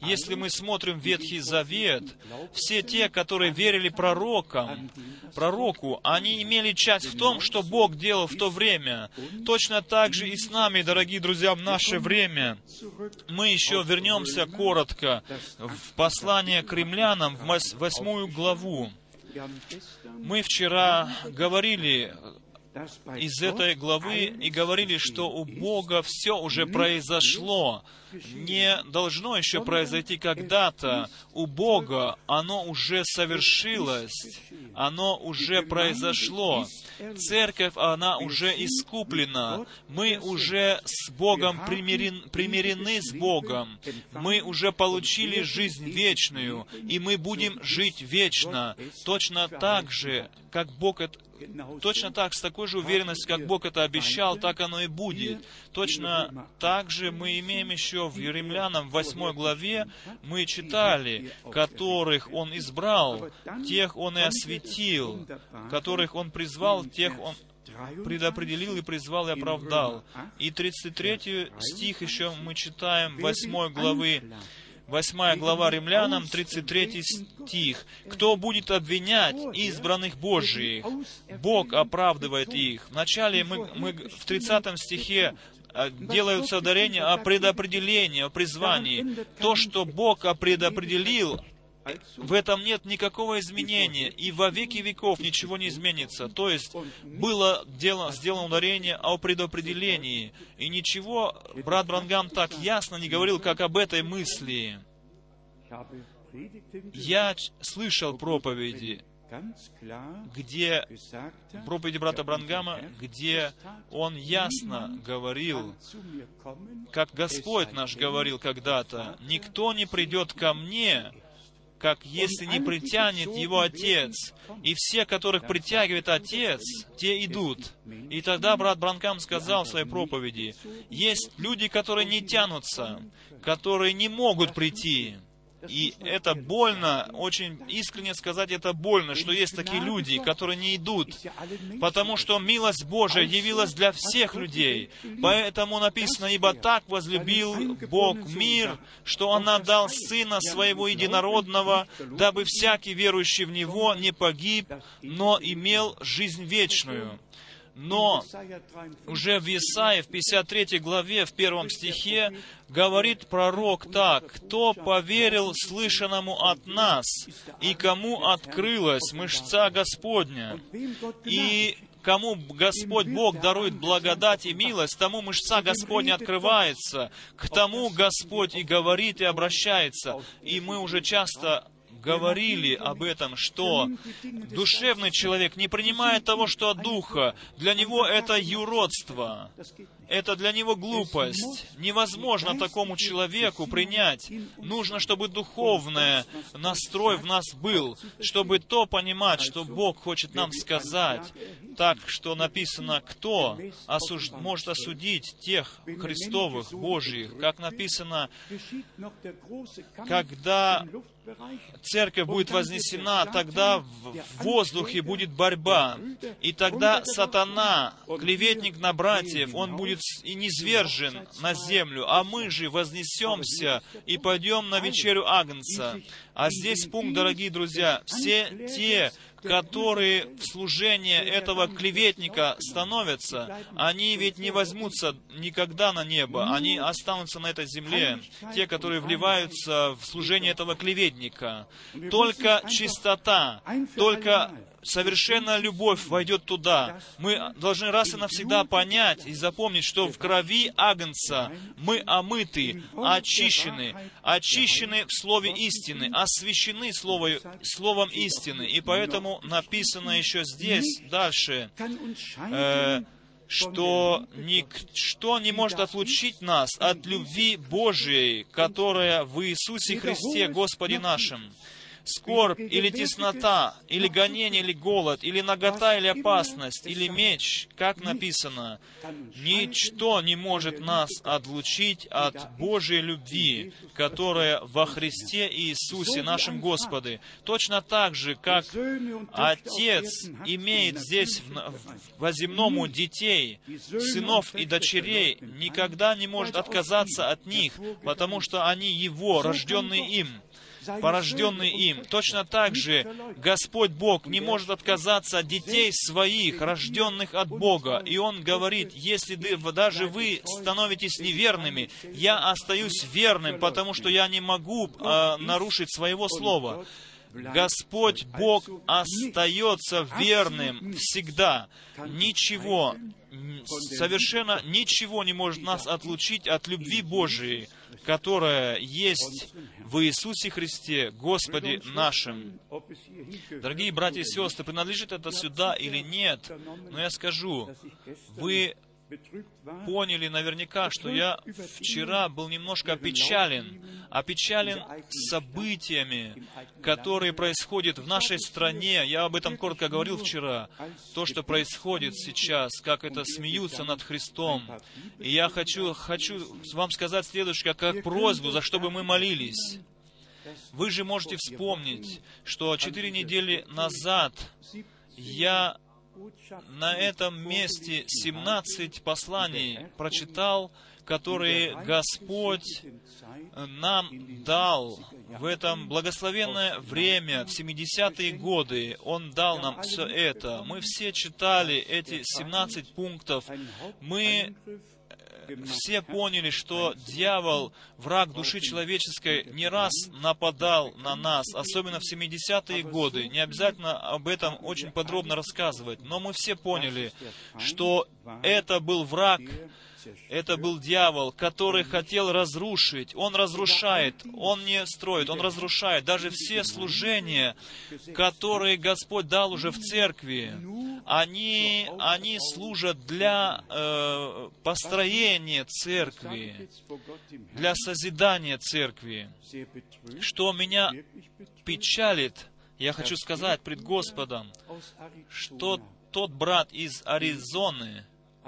смотрим Ветхий Завет, все те, которые верили пророкам, пророку, они имели часть в том, что Бог делал в то время. Точно так же и с нами, дорогие друзья, в наше время. Мы еще вернемся коротко в послание к римлянам, в восьмую главу. Мы вчера говорили из этой главы и говорили, что у Бога все уже произошло. Не должно еще произойти когда-то. У Бога оно уже совершилось. Оно уже произошло. Церковь, она уже искуплена. Мы уже с Богом примирен, примирены с Богом. Мы уже получили жизнь вечную, и мы будем жить вечно. Точно так же, как Бог это Точно так, с такой же уверенностью, как Бог это обещал, так оно и будет. Точно так же мы имеем еще в Римлянам, в восьмой главе, мы читали, которых Он избрал, тех Он и осветил, которых Он призвал, тех Он предопределил и призвал и оправдал. И тридцать третий стих еще мы читаем восьмой главы, восьмая глава Римлянам, тридцать третий стих. «Кто будет обвинять избранных Божиих? Бог оправдывает их». Вначале мы, мы в тридцатом стихе делаются ударения о предопределении, о призвании. То, что Бог предопределил, в этом нет никакого изменения, и во веки веков ничего не изменится. То есть, было дело, сделано ударение о предопределении, и ничего брат Бранхам так ясно не говорил, как об этой мысли. Я слышал проповеди, где, проповеди брата Бранхама, где он ясно говорил, как Господь наш говорил когда-то: «Никто не придет ко мне, как если не притянет его Отец. И все, которых притягивает Отец, те идут». И тогда брат Бранхам сказал в своей проповеди: есть люди, которые не тянутся, которые не могут прийти. И это больно, очень искренне сказать, это больно, что есть такие люди, которые не идут, потому что милость Божия явилась для всех людей. Поэтому написано: «Ибо так возлюбил Бог мир, что Он отдал Сына Своего Единородного, дабы всякий верующий в Него не погиб, но имел жизнь вечную». Но уже в Исаии, в пятьдесят третьей главе, в первом стихе, говорит пророк так: «Кто поверил слышанному от нас, и кому открылась мышца Господня?» И кому Господь Бог дарует благодать и милость, тому мышца Господня открывается, к тому Господь и говорит, и обращается. И мы уже часто говорили об этом, что душевный человек не принимает того, что от Духа. Для него это юродство. Это для него глупость. Невозможно такому человеку принять. Нужно, чтобы духовный настрой в нас был, чтобы то понимать, что Бог хочет нам сказать. Так, что написано: «Кто осуж... может осудить тех Христовых, Божьих?» Как написано: когда церковь будет вознесена, тогда в воздухе будет борьба. И тогда сатана, клеветник на братьев, он будет и низвержен на землю, а мы же вознесемся и пойдем на вечерю Агнца. А здесь пункт, дорогие друзья: все те, которые в служение этого клеветника становятся, они ведь не возьмутся никогда на небо, они останутся на этой земле, те, которые вливаются в служение этого клеветника. Только чистота, только совершенная любовь войдет туда. Мы должны раз и навсегда понять и запомнить, что в крови Агнца мы омыты, очищены, очищены в слове истины, освящены слово, словом истины. И поэтому написано еще здесь, дальше, э, что ничто не может отлучить нас от любви Божией, которая в Иисусе Христе, Господе нашим. скорбь или теснота, или гонение, или голод, или нагота, или опасность, или меч, как написано, ничто не может нас отлучить от Божьей любви, которая во Христе Иисусе, нашем Господе. Точно так же, как Отец имеет здесь во земному детей, сынов и дочерей, никогда не может отказаться от них, потому что они Его, рожденные им, порожденные им. Точно так же Господь Бог не может отказаться от детей своих, рожденных от Бога. И Он говорит, если даже вы становитесь неверными, я остаюсь верным, потому что я не могу э, нарушить своего слова. Господь Бог остается верным всегда. Ничего, совершенно ничего не может нас отлучить от любви Божией, которая есть в Иисусе Христе, Господе нашим. Дорогие братья и сестры, принадлежит это сюда или нет, но я скажу, вы поняли наверняка, что я вчера был немножко опечален, опечален событиями, которые происходят в нашей стране. Я об этом коротко говорил вчера. То, что происходит сейчас, как это смеются над Христом. И я хочу, хочу вам сказать следующее, как просьбу, за что бы мы молились. Вы же можете вспомнить, что четыре недели назад я на этом месте семнадцать посланий прочитал, которые Господь нам дал в этом благословенное время, в семидесятые годы. Он дал нам все это. Мы все читали эти семнадцать пунктов. Мы все поняли, что дьявол, враг души человеческой, не раз нападал на нас, особенно в семидесятые годы. Не обязательно об этом очень подробно рассказывать, но мы все поняли, что это был враг, это был дьявол, который хотел разрушить. Он разрушает, он не строит, он разрушает. Даже все служения, которые Господь дал уже в церкви, они, они служат для э, построения церкви, для созидания церкви. Что меня печалит, я хочу сказать пред Господом, что тот брат из Аризоны,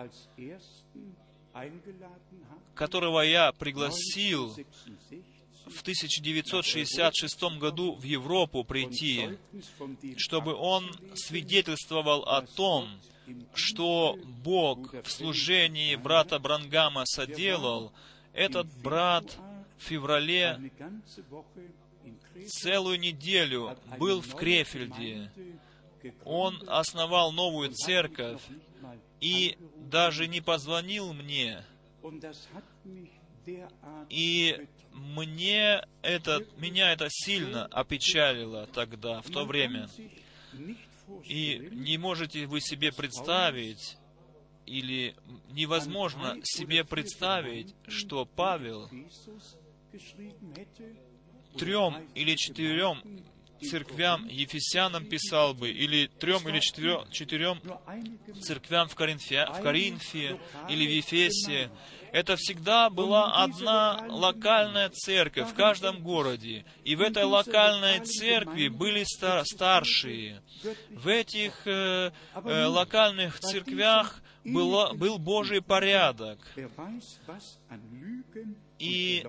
которого я пригласил в тысяча девятьсот шестьдесят шестом году в Европу прийти, чтобы он свидетельствовал о том, что Бог в служении брата Бранхама соделал. Этот брат в феврале целую неделю был в Крефельде. Он основал новую церковь и даже не позвонил мне. И мне это, меня это сильно опечалило тогда, в то время. И не можете вы себе представить, или невозможно себе представить, что Павел трем или четырем церквям, ефесянам писал бы, или трем или четырем, четырем церквям в Коринфе, в Коринфе или в Ефесе. Это всегда была одна локальная церковь в каждом городе. И в этой локальной церкви были стар- старшие. В этих э, э, локальных церквях было, был Божий порядок. И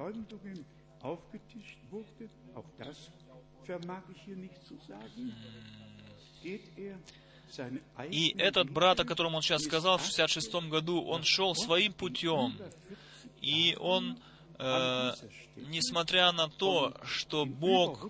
И этот брат, о котором он сейчас сказал, в шестьдесят шестом году, он шел своим путем. И он, э, несмотря на то, что Бог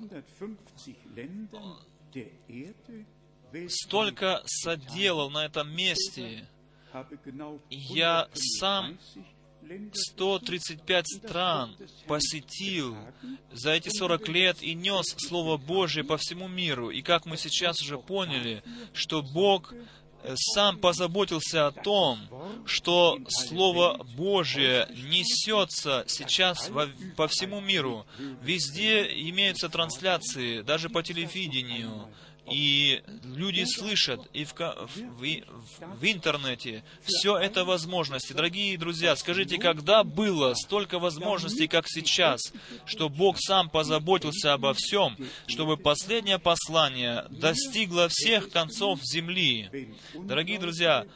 столько соделал на этом месте, я сам сто тридцать пять стран посетил за эти сорок лет и нес Слово Божие по всему миру. И как мы сейчас уже поняли, что Бог сам позаботился о том, что Слово Божие несется сейчас во, по всему миру. Везде имеются трансляции, даже по телевидению. и люди слышат, и в, в, в, в интернете. Все это возможности. Дорогие друзья, скажите, когда было столько возможностей, как сейчас, что Бог сам позаботился обо всем, чтобы последнее послание достигло всех концов земли? Дорогие друзья,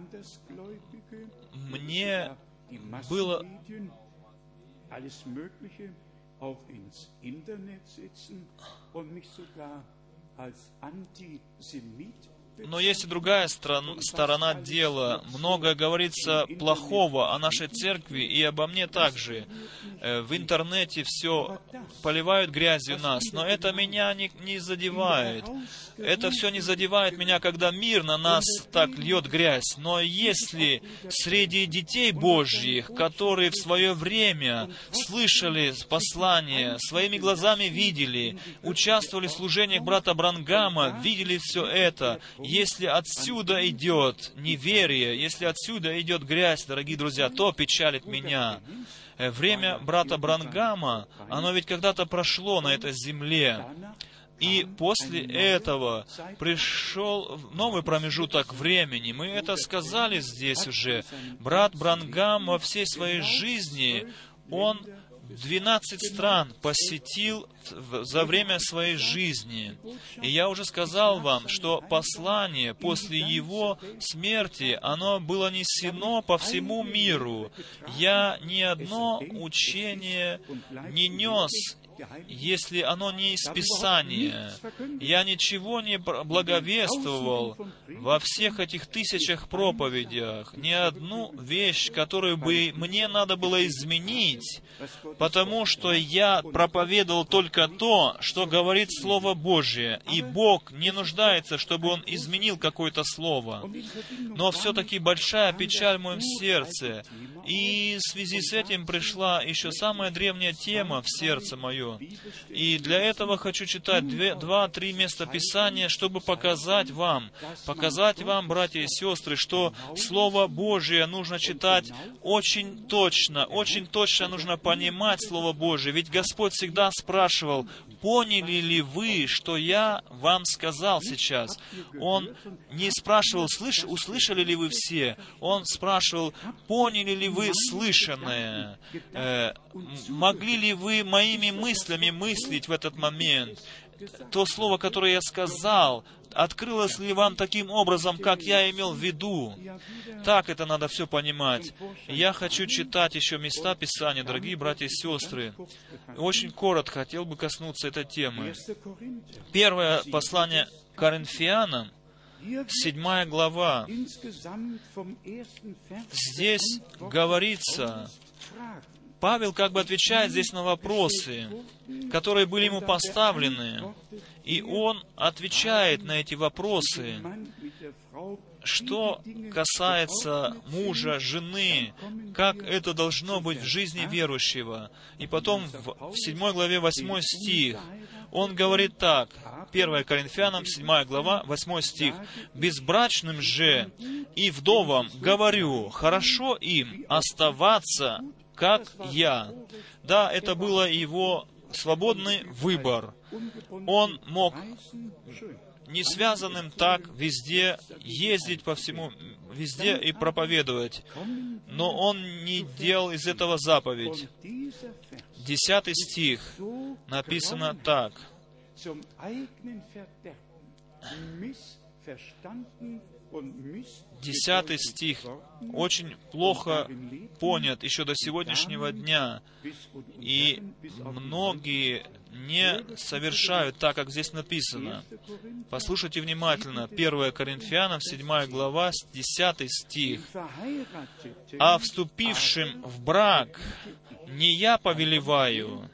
мне было Но есть и другая стран, сторона дела. Много говорится плохого о нашей церкви и обо мне также. В интернете все поливают грязью нас, но это меня не, не задевает. Это все не задевает меня, когда мир на нас так льет грязь. Но если среди детей Божьих, которые в свое время слышали послание, своими глазами видели, участвовали в служениях брата Бранхама, видели все это, если отсюда идет неверие, если отсюда идет грязь, дорогие друзья, то печалит меня. Время брата Бранхама, оно ведь когда-то прошло на этой земле. И после этого пришел новый промежуток времени. Мы это сказали здесь уже. Брат Бранхам во всей своей жизни, он двенадцать стран посетил за время своей жизни. И я уже сказал вам, что послание после его смерти, оно было несено по всему миру. Я ни одно учение не нес, если оно не из Писания. Я ничего не благовествовал во всех этих тысячах проповедях. Ни одну вещь, которую бы мне надо было изменить, потому что я проповедовал только то, что говорит Слово Божие, и Бог не нуждается, чтобы Он изменил какое-то слово. Но все-таки большая печаль в моем сердце, и в связи с этим пришла еще самая древняя тема в сердце мое. И для этого хочу читать два-три места Писания, чтобы показать вам, показать вам, братья и сестры, что Слово Божие нужно читать очень точно, очень точно нужно понимать Слово Божие. Ведь Господь всегда спрашивал, поняли ли вы, что я вам сказал сейчас? Он не спрашивал, слыш, услышали ли вы все? Он спрашивал, поняли ли вы слышанное? Э, могли ли вы моими мыслями мыслить в этот момент? То слово, которое я сказал, открылось ли вам таким образом, как я имел в виду? Так это надо все понимать. Я хочу читать еще места Писания, дорогие братья и сестры. Очень коротко хотел бы коснуться этой темы. Первое послание Коринфянам, седьмая глава. Здесь говорится, Павел как бы отвечает здесь на вопросы, которые были ему поставлены, и он отвечает на эти вопросы, что касается мужа, жены, как это должно быть в жизни верующего. И потом в седьмой главе восьмой стих он говорит так, первое Коринфянам, седьмая глава, восьмой стих. «Безбрачным же и вдовам говорю, хорошо им оставаться, как я». Да, это было его свободный выбор. Он мог не связанным так везде ездить по всему, везде и проповедовать. Но он не делал из этого заповедь. Десятый стих написано так. Десятый стих очень плохо понят еще до сегодняшнего дня, и многие не совершают так, как здесь написано. Послушайте внимательно. первое Коринфянам, седьмая глава, десятый стих. «А вступившим в брак не я повелеваю,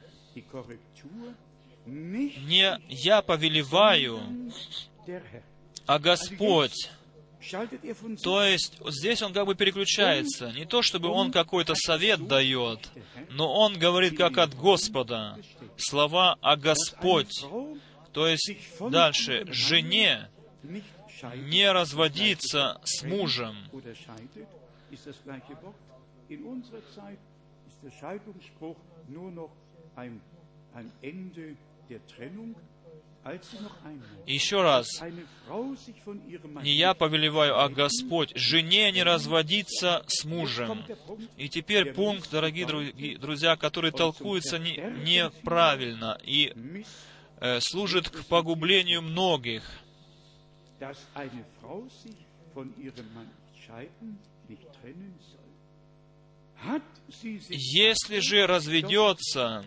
не я повелеваю, а Господь». То есть, здесь он как бы переключается. Не то, чтобы он какой-то совет дает, но он говорит как от Господа. Слова «а Господь». То есть, дальше, жене не разводиться с мужем. Еще раз, не я повелеваю, а Господь, жене не разводиться с мужем. И теперь пункт, дорогие друзья, который толкуется не, неправильно и э, служит к погублению многих. Если же разведется,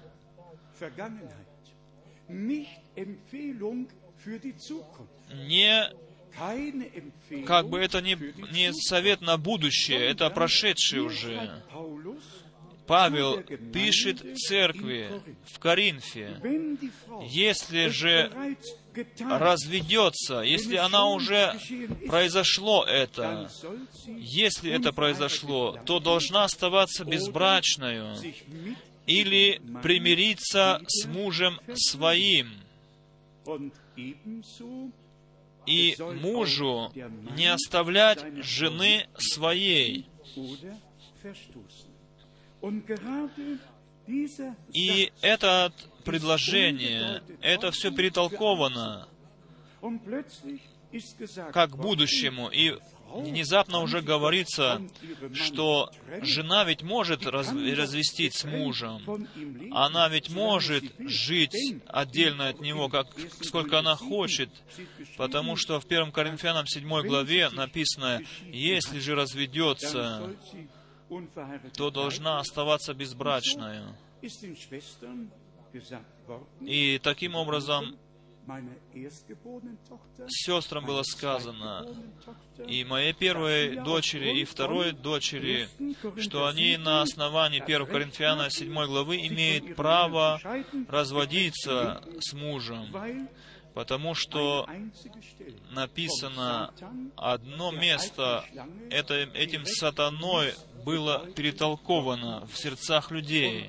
не, как бы это не, не совет на будущее, это прошедшее уже. Павел пишет церкви в Коринфе, если же разведется, если она уже произошло это, если это произошло, то должна оставаться безбрачною или примириться с мужем своим. И мужу не оставлять жены своей. И это предложение, это все перетолковано как к будущему. И внезапно уже говорится, что жена ведь может раз, развестись с мужем. Она ведь может жить отдельно от него, как, сколько она хочет. Потому что в первом Коринфянам седьмой главе написано, если же разведется, то должна оставаться безбрачной. И таким образом сестрам было сказано, и моей первой дочери, и второй дочери, что они на основании первого Коринфянам седьмой главы имеют право разводиться с мужем, потому что написано одно место, это, этим сатаной было перетолковано в сердцах людей.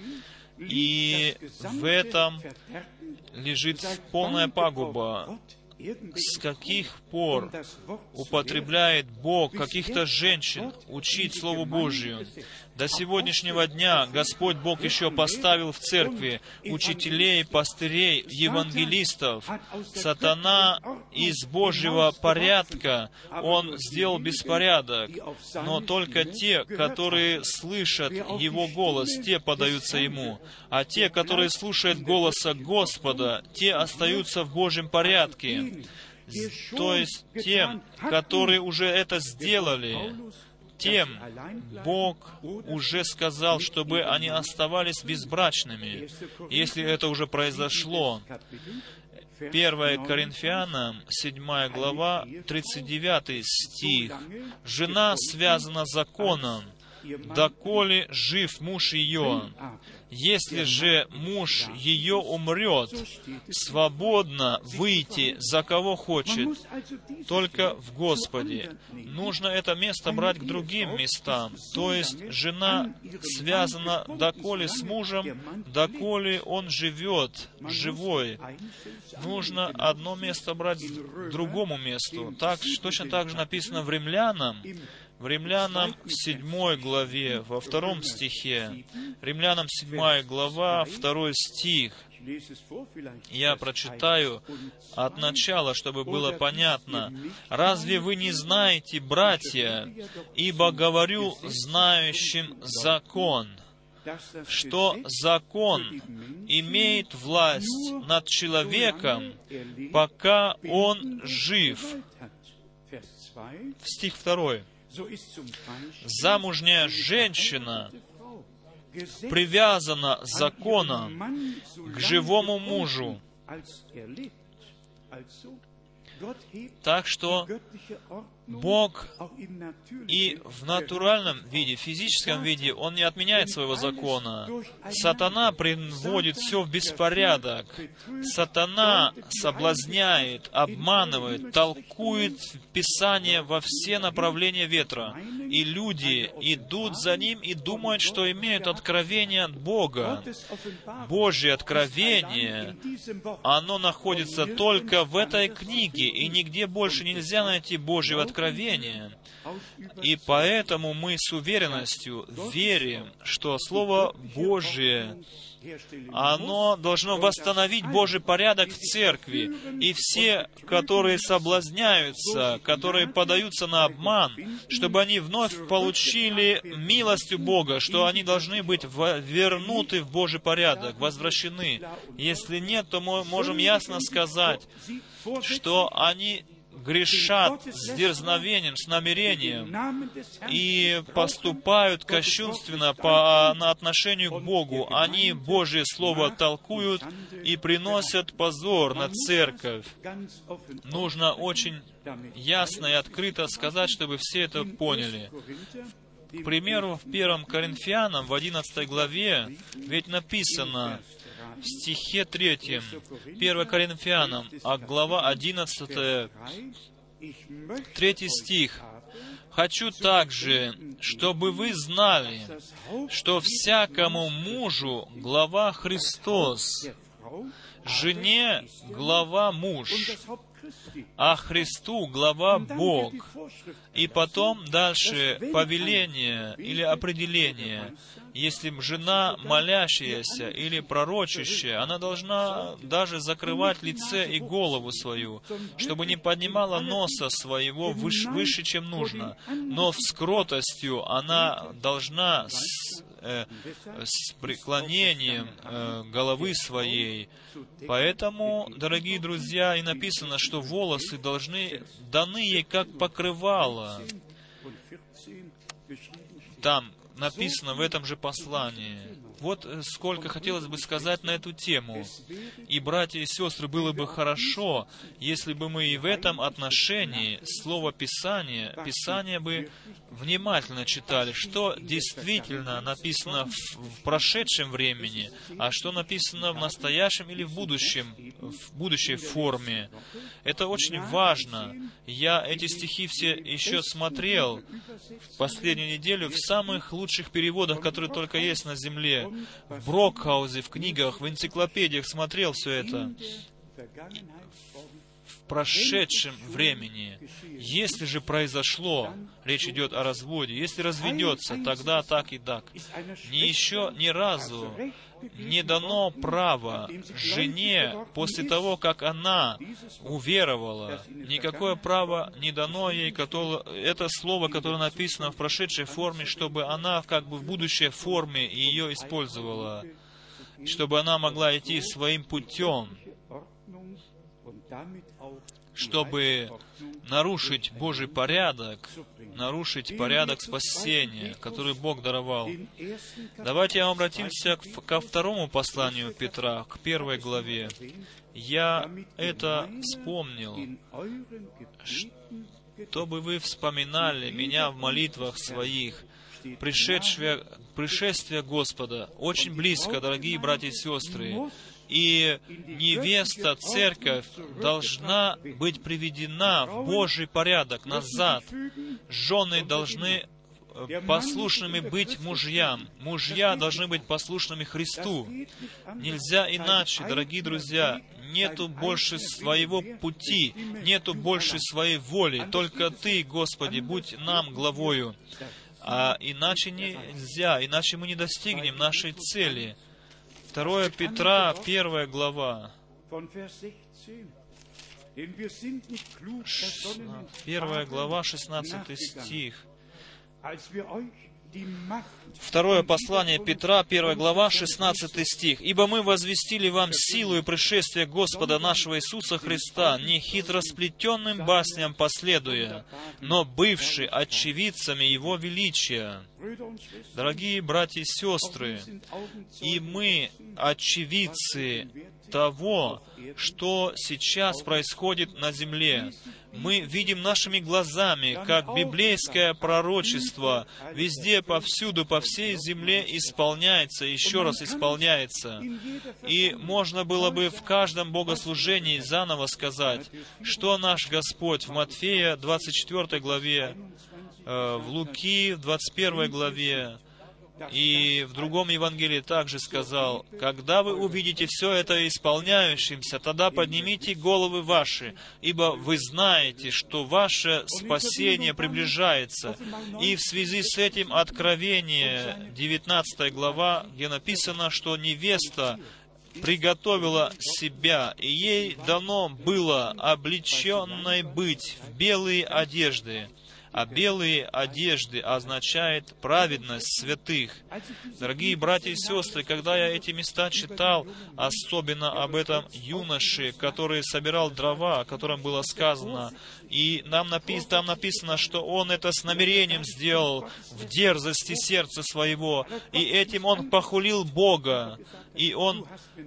И в этом лежит полная пагуба. С каких пор употребляет Бог каких-то женщин учить Слову Божию? До сегодняшнего дня Господь Бог еще поставил в церкви учителей, пастырей, евангелистов. Сатана из Божьего порядка, он сделал беспорядок. Но только те, которые слышат Его голос, те подаются Ему. А те, которые слушают голоса Господа, те остаются в Божьем порядке. То есть тем, которые уже это сделали, тем Бог уже сказал, чтобы они оставались безбрачными. Если это уже произошло, первое Коринфянам, седьмая глава, тридцать девятый стих. «Жена связана законом, доколе жив муж ее. Если же муж ее умрет, свободно выйти за кого хочет, только в Господе». Нужно это место брать к другим местам. То есть, жена связана доколе с мужем, доколе он живет, живой. Нужно одно место брать к другому месту. Так, точно так же написано в Римлянам, в Римлянам в седьмой главе, во втором стихе. Римлянам седьмая глава, второй стих. Я прочитаю от начала, чтобы было понятно. «Разве вы не знаете, братья, ибо говорю знающим закон, что закон имеет власть над человеком, пока он жив». Стих второй. «Замужняя женщина привязана законом к живому мужу». Так что Бог и в натуральном виде, в физическом виде, Он не отменяет своего закона. Сатана приводит все в беспорядок. Сатана соблазняет, обманывает, толкует Писание во все направления ветра. И люди идут за ним и думают, что имеют откровение от Бога. Божье откровение, оно находится только в этой книге, и нигде больше нельзя найти Божьего откровения. откровение. И поэтому мы с уверенностью верим, что Слово Божие, оно должно восстановить Божий порядок в церкви. И все, которые соблазняются, которые подаются на обман, чтобы они вновь получили милостью Бога, что они должны быть вернуты в Божий порядок, возвращены. Если нет, то мы можем ясно сказать, что они грешат с дерзновением, с намерением и поступают кощунственно по на отношению к Богу. Они Божье Слово толкуют и приносят позор на церковь. Нужно очень ясно и открыто сказать, чтобы все это поняли. К примеру, в первом Коринфянам, в одиннадцатой главе, ведь написано, в стихе третьем, первое Коринфянам, а глава одиннадцатая, третий стих. «Хочу также, чтобы вы знали, что всякому мужу глава Христос, жене глава муж, а Христу глава Бог». И потом дальше повеление или определение. Если жена молящаяся или пророчащая, она должна даже закрывать лице и голову свою, чтобы не поднимала носа своего выше, выше чем нужно. Но с кротостью она должна с, э, с преклонением э, головы своей. Поэтому, дорогие друзья, и написано, что волосы должны даны ей как покрывало. Там написано в этом же послании. Вот сколько хотелось бы сказать на эту тему. И, братья и сестры, было бы хорошо, если бы мы и в этом отношении Слово Писания, Писание бы внимательно читали, что действительно написано в, в прошедшем времени, а что написано в настоящем или в будущем, в будущей форме. Это очень важно. Я эти стихи все еще смотрел в последнюю неделю в самых лучших переводах, которые только есть на земле. В Брокхаузе, в книгах, в энциклопедиях смотрел все это. В прошедшем времени. Если же произошло, речь идет о разводе, если разведется, тогда так и так. Ни еще ни разу не дано право жене, после того, как она уверовала, никакое право не дано ей, это слово, которое написано в прошедшей форме, чтобы она как бы в будущей форме ее использовала, чтобы она могла идти своим путем, чтобы нарушить Божий порядок, нарушить порядок спасения, который Бог даровал. Давайте обратимся ко второму посланию Петра, к первой главе. Я это вспомнил, чтобы вы вспоминали меня в молитвах своих. Пришедшее, пришествие Господа очень близко, дорогие братья и сестры. И невеста, церковь, должна быть приведена в Божий порядок назад. Жены должны послушными быть мужьям. Мужья должны быть послушными Христу. Нельзя иначе, дорогие друзья. Нету больше своего пути, нету больше своей воли. Только Ты, Господи, будь нам главою. А иначе нельзя, иначе мы не достигнем нашей цели. второе Петра, первая глава. Первая глава, шестнадцатый стих. Второе послание Петра, первая глава, шестнадцатый стих. «Ибо мы возвестили вам силу и пришествие Господа нашего Иисуса Христа, не хитросплетенным басням последуя, но бывши очевидцами Его величия». Дорогие братья и сестры, и мы очевидцы того, что сейчас происходит на земле. Мы видим нашими глазами, как библейское пророчество везде, повсюду, по всей земле исполняется, еще раз исполняется. И можно было бы в каждом богослужении заново сказать, что наш Господь в Матфея двадцать четвёртой главе, в Луки в двадцать первой главе, И в другом Евангелии также сказал: «Когда вы увидите все это исполняющимся, тогда поднимите головы ваши, ибо вы знаете, что ваше спасение приближается». И в связи с этим Откровение, девятнадцатая глава, где написано, что невеста приготовила себя, и ей дано было облеченной быть в белые одежды. А белые одежды означает праведность святых. Дорогие братья и сестры, когда я эти места читал, особенно об этом юноше, который собирал дрова, о котором было сказано, и нам напис, там написано, что он это с намерением сделал, в дерзости сердца своего, и этим он похулил Бога, и он,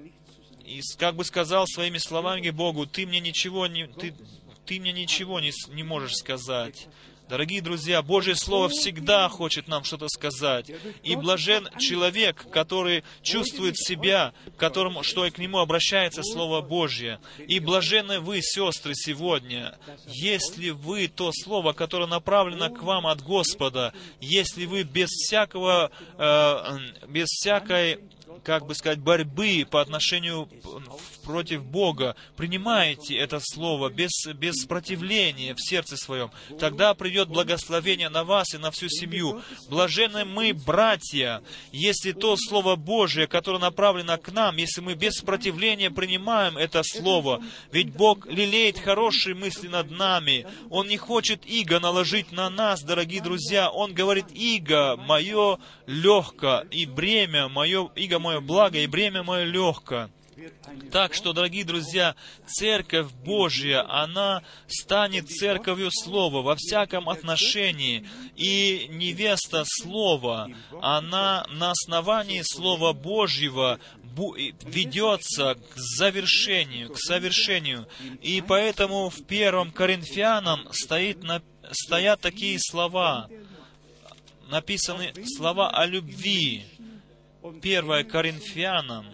и как бы сказал своими словами Богу: «Ты мне ничего не, ты, ты мне ничего не, не можешь сказать». Дорогие друзья, Божье Слово всегда хочет нам что-то сказать. И блажен человек, который чувствует себя, которому, что и к нему обращается Слово Божье. И блаженны вы, сестры, сегодня, если вы то Слово, которое направлено к вам от Господа, если вы без всякого, э, без всякой, как бы сказать, борьбы по отношению против Бога, принимаете это Слово без, без сопротивления в сердце своем, тогда придет благословение на вас и на всю семью. Блаженны мы, братья, если то Слово Божие, которое направлено к нам, если мы без сопротивления принимаем это Слово. Ведь Бог лелеет хорошие мысли над нами. Он не хочет иго наложить на нас, дорогие друзья. Он говорит: иго мое легко, и бремя мое, иго мое благо, и бремя мое легко. Так что, дорогие друзья, Церковь Божья, она станет Церковью Слова во всяком отношении. И невеста Слова, она на основании Слова Божьего ведется к завершению, к совершению. И поэтому в первом Коринфянам стоит, стоят такие слова, написаны слова о любви. первое Коринфянам,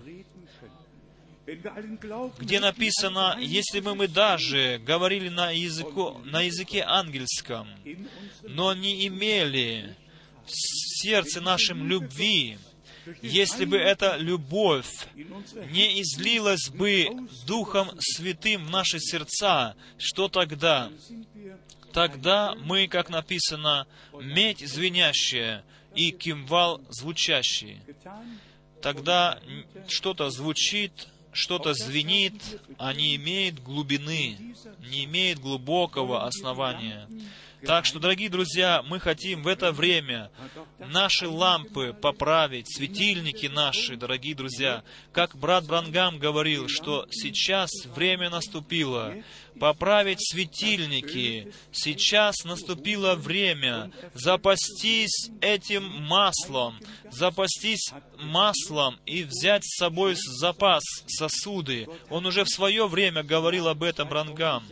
где написано: «Если бы мы даже говорили на, языку, на языке ангельском, но не имели в сердце нашем любви, если бы эта любовь не излилась бы Духом Святым в наши сердца, что тогда? Тогда мы, как написано, медь звенящая и кимвал звучащий». Тогда что-то звучит, что-то звенит, а не имеет глубины, не имеет глубокого основания. Так что, дорогие друзья, мы хотим в это время наши лампы поправить, светильники наши, дорогие друзья. Как брат Бранхам говорил, что сейчас время наступило поправить светильники. Сейчас наступило время запастись этим маслом, запастись маслом и взять с собой запас, сосуды. Он уже в свое время говорил об этом, Бранхам.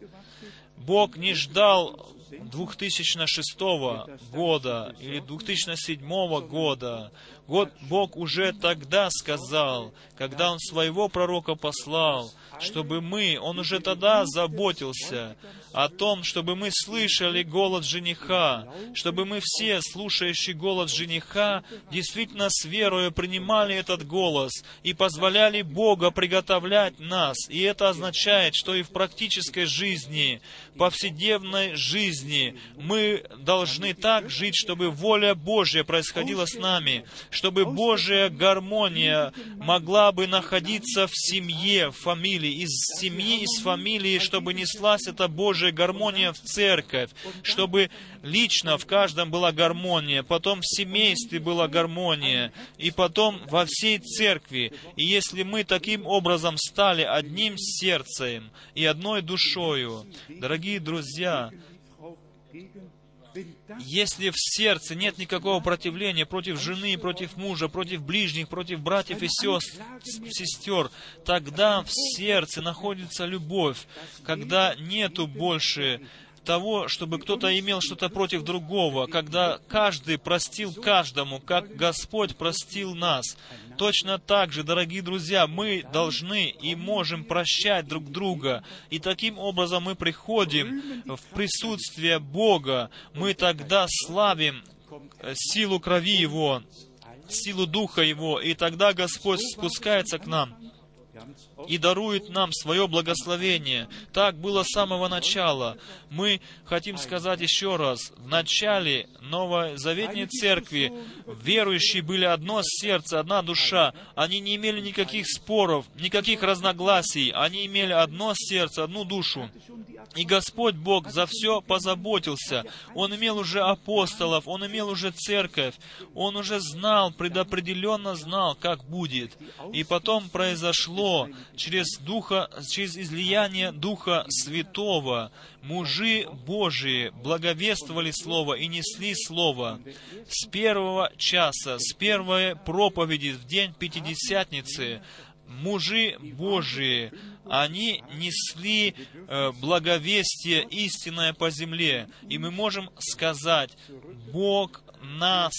Бог не ждал две тысячи шестого года или две тысячи седьмого года. Год Бог уже тогда сказал, когда Он своего пророка послал, чтобы мы, Он уже тогда заботился о том, чтобы мы слышали голос жениха, чтобы мы все, слушающие голос жениха, действительно с верою принимали этот голос и позволяли Бога приготовлять нас. И это означает, что и в практической жизни, повседневной жизни мы должны так жить, чтобы воля Божья происходила с нами, чтобы Божья гармония могла бы находиться в семье, в фамилии, из семьи, из фамилии, чтобы неслась эта Божья гармония в церковь, чтобы лично в каждом была гармония, потом в семействе была гармония, и потом во всей церкви. И если мы таким образом стали одним сердцем и одной душою, дорогие друзья, если в сердце нет никакого противления против жены, против мужа, против ближних, против братьев и сестер, тогда в сердце находится любовь, когда нету больше того, чтобы кто-то имел что-то против другого, когда каждый простил каждому, как Господь простил нас. Точно так же, дорогие друзья, мы должны и можем прощать друг друга. И таким образом мы приходим в присутствие Бога. Мы тогда славим силу крови Его. силу Духа Его, и тогда Господь спускается к нам и дарует нам свое благословение. Так было с самого начала. Мы хотим сказать еще раз, в начале Новозаветней Церкви верующие были одно сердце, одна душа. Они не имели никаких споров, никаких разногласий. Они имели одно сердце, одну душу. И Господь Бог за все позаботился. Он имел уже апостолов, Он имел уже церковь. Он уже знал, предопределенно знал, как будет. И потом произошло через Духа, через излияние Духа Святого. Мужи Божии благовествовали Слово и несли Слово. С первого часа, с первой проповеди в день Пятидесятницы, мужи Божии, они несли э, благовестие истинное по земле. И мы можем сказать, Бог нас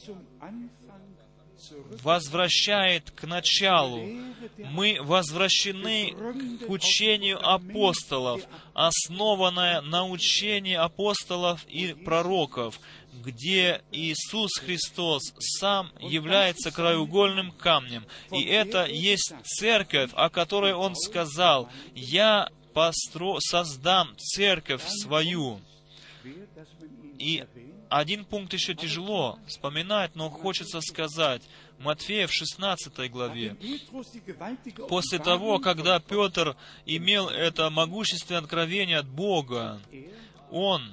возвращает к началу. Мы возвращены к учению апостолов, основанное на учении апостолов и пророков, где Иисус Христос сам является краеугольным камнем. И это есть церковь, о которой Он сказал, «Я постро... создам церковь свою». И один пункт еще тяжело вспоминать, но хочется сказать. Матфея в шестнадцатой главе. После того, когда Петр имел это могущественное откровение от Бога, он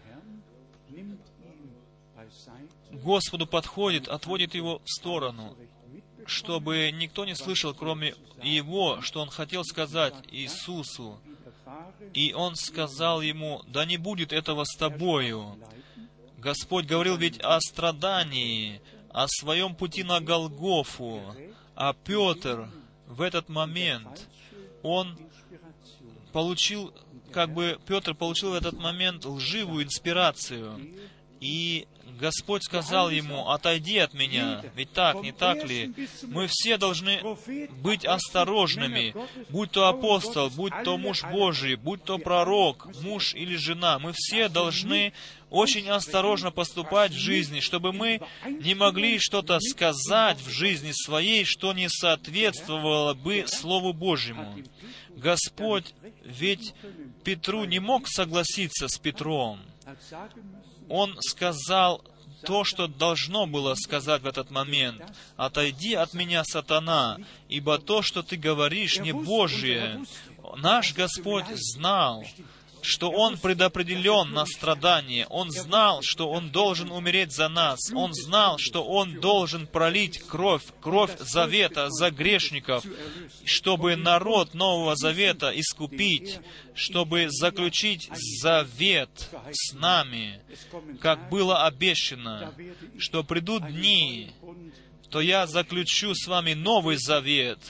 к Господу подходит, отводит его в сторону, чтобы никто не слышал, кроме его, что он хотел сказать Иисусу. И он сказал ему, «Да не будет этого с тобою». Господь говорил ведь о страдании, о своем пути на Голгофу. А Петр в этот момент, он получил, как бы Петр получил в этот момент лживую инспирацию. И Господь сказал ему, «Отойди от меня». Ведь так, не так ли? Мы все должны быть осторожными. Будь то апостол, будь то муж Божий, будь то пророк, муж или жена. Мы все должны очень осторожно поступать в жизни, чтобы мы не могли что-то сказать в жизни своей, что не соответствовало бы Слову Божьему. Господь ведь Петру не мог согласиться с Петром. Он сказал то, что должно было сказать в этот момент. «Отойди от меня, сатана, ибо то, что ты говоришь, не Божие». Наш Господь знал, что Он предопределен на страдание. Он знал, что Он должен умереть за нас. Он знал, что Он должен пролить кровь, кровь завета за грешников, чтобы народ Нового Завета искупить, чтобы заключить завет с нами, как было обещано, что придут дни, то я заключу с вами новый завет.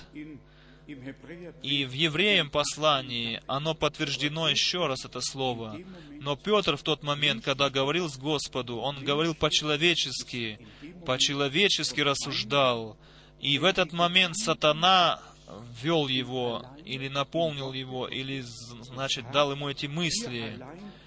И в Евреям послании оно подтверждено еще раз, это слово. Но Петр в тот момент, когда говорил с Господу, он говорил по-человечески, по-человечески рассуждал. И в этот момент сатана ввел его, или наполнил его, или, значит, дал ему эти мысли.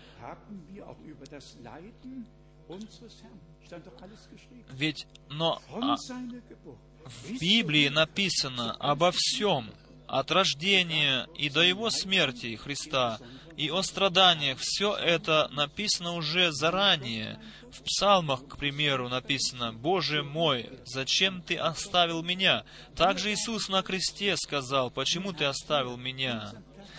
Ведь, но а, в Библии написано обо всем, от рождения и до Его смерти Христа, и о страданиях. Все это написано уже заранее. В Псалмах, к примеру, написано, «Боже мой, зачем Ты оставил меня?» Также Иисус на кресте сказал, «Почему Ты оставил меня?»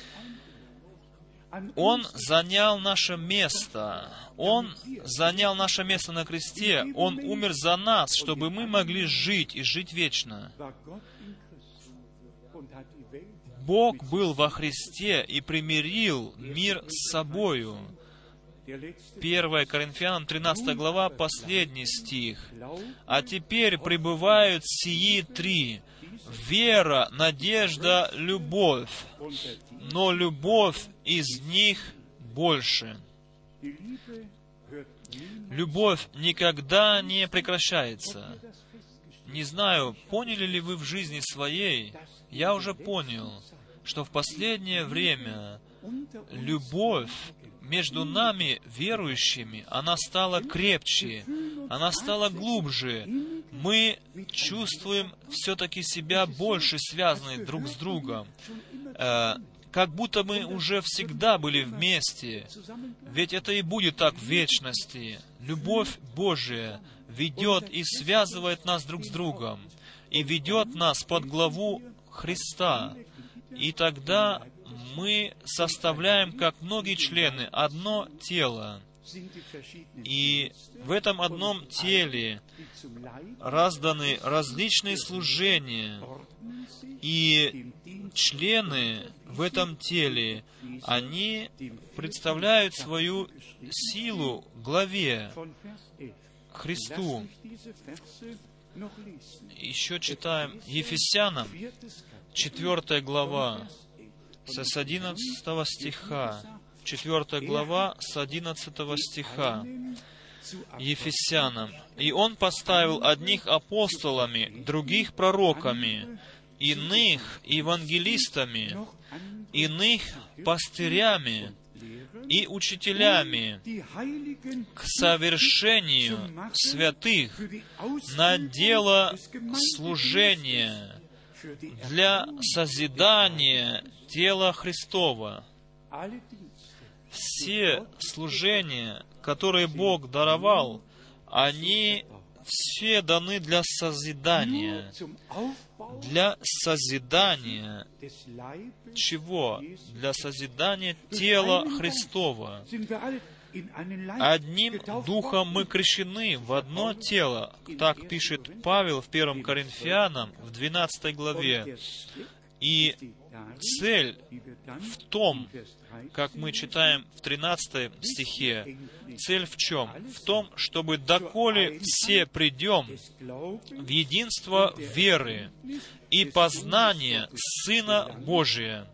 Он занял наше место. Он занял наше место на кресте. Он умер за нас, чтобы мы могли жить и жить вечно. Бог был во Христе и примирил мир с собою. первое Коринфянам тринадцатая глава, последний стих. «А теперь пребывают сии три: вера, надежда, любовь. Но любовь из них больше». Любовь никогда не прекращается. Не знаю, поняли ли вы в жизни своей, я уже понял, что в последнее время любовь между нами, верующими, она стала крепче, она стала глубже. мы чувствуем все-таки себя больше связанные друг с другом, э, как будто мы уже всегда были вместе. Ведь это и будет так в вечности. Любовь Божия ведет и связывает нас друг с другом, и ведет нас под главу Христа. И тогда мы составляем, как многие члены, одно тело. И в этом одном теле разданы различные служения, и члены в этом теле, они представляют свою силу главе, Христу. Еще читаем Ефесянам, четвёртая глава, с одиннадцатого стиха. четвёртая глава, с одиннадцатого стиха. Ефесянам. «И Он поставил одних апостолами, других пророками, иных евангелистами, иных пастырями и учителями к совершению святых на дело служения для созидания тела Христова». Все служения, которые Бог даровал, они все даны для созидания. Для созидания чего? Для созидания тела Христова. Одним духом мы крещены в одно тело. Так пишет Павел в первом Коринфянам, в двенадцатой главе. И цель в том, как мы читаем в тринадцатом стихе, цель в чем? В том, чтобы доколе все придем в единство веры и познания Сына Божия,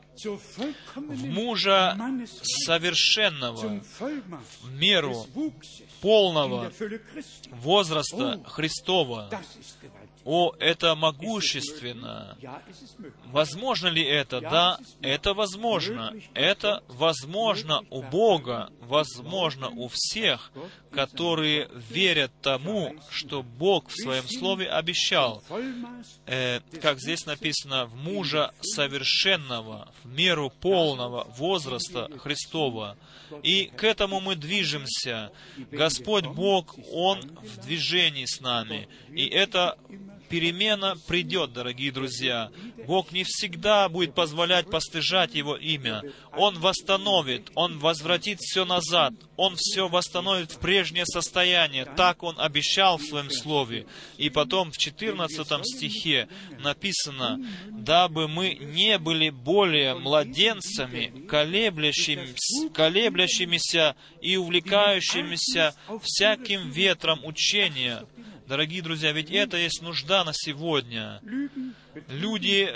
в мужа совершенного, в меру полного возраста Христова. О, это могущественно! Возможно ли это? Да, это возможно. Это возможно у Бога, возможно у всех, которые верят тому, что Бог в Своем Слове обещал. Э, как здесь написано, в мужа совершенного, в меру полного возраста Христова. И к этому мы движемся. Господь Бог, Он в движении с нами. И это перемена придет, дорогие друзья. Бог не всегда будет позволять постыжать Его имя. Он восстановит, Он возвратит все назад, Он все восстановит в прежнее состояние. Так Он обещал в Своем Слове. И потом в четырнадцатом стихе написано, «Дабы мы не были более младенцами, колеблющимися, колеблющимися и увлекающимися всяким ветром учения». Дорогие друзья, ведь это есть нужда на сегодня. Люди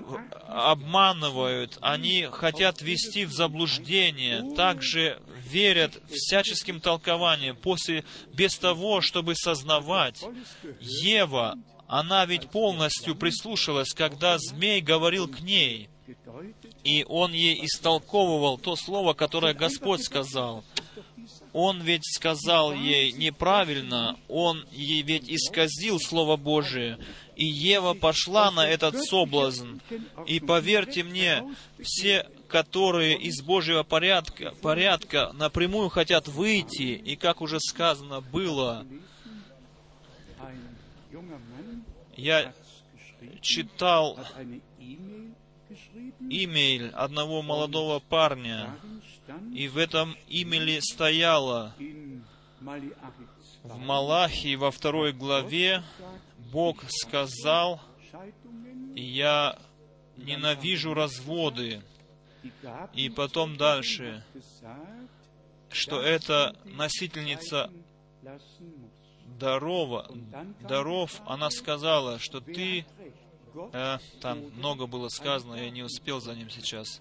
обманывают, они хотят ввести в заблуждение, также верят всяческим толкованиям, после, без того, чтобы сознавать. Ева, она ведь полностью прислушалась, когда змей говорил к ней, и он ей истолковывал то слово, которое Господь сказал. Он ведь сказал ей неправильно, он ей ведь исказил Слово Божие, и Ева пошла на этот соблазн. И поверьте мне, все, которые из Божьего порядка, порядка напрямую хотят выйти, и, как уже сказано было, я читал имейл одного молодого парня, и в этом имейле стояло: в Малахии во второй главе Бог сказал: «Я ненавижу разводы». И потом дальше, что это носительница дарова, даров, она сказала, что ты... Э, там много было сказано, я не успел за ним сейчас.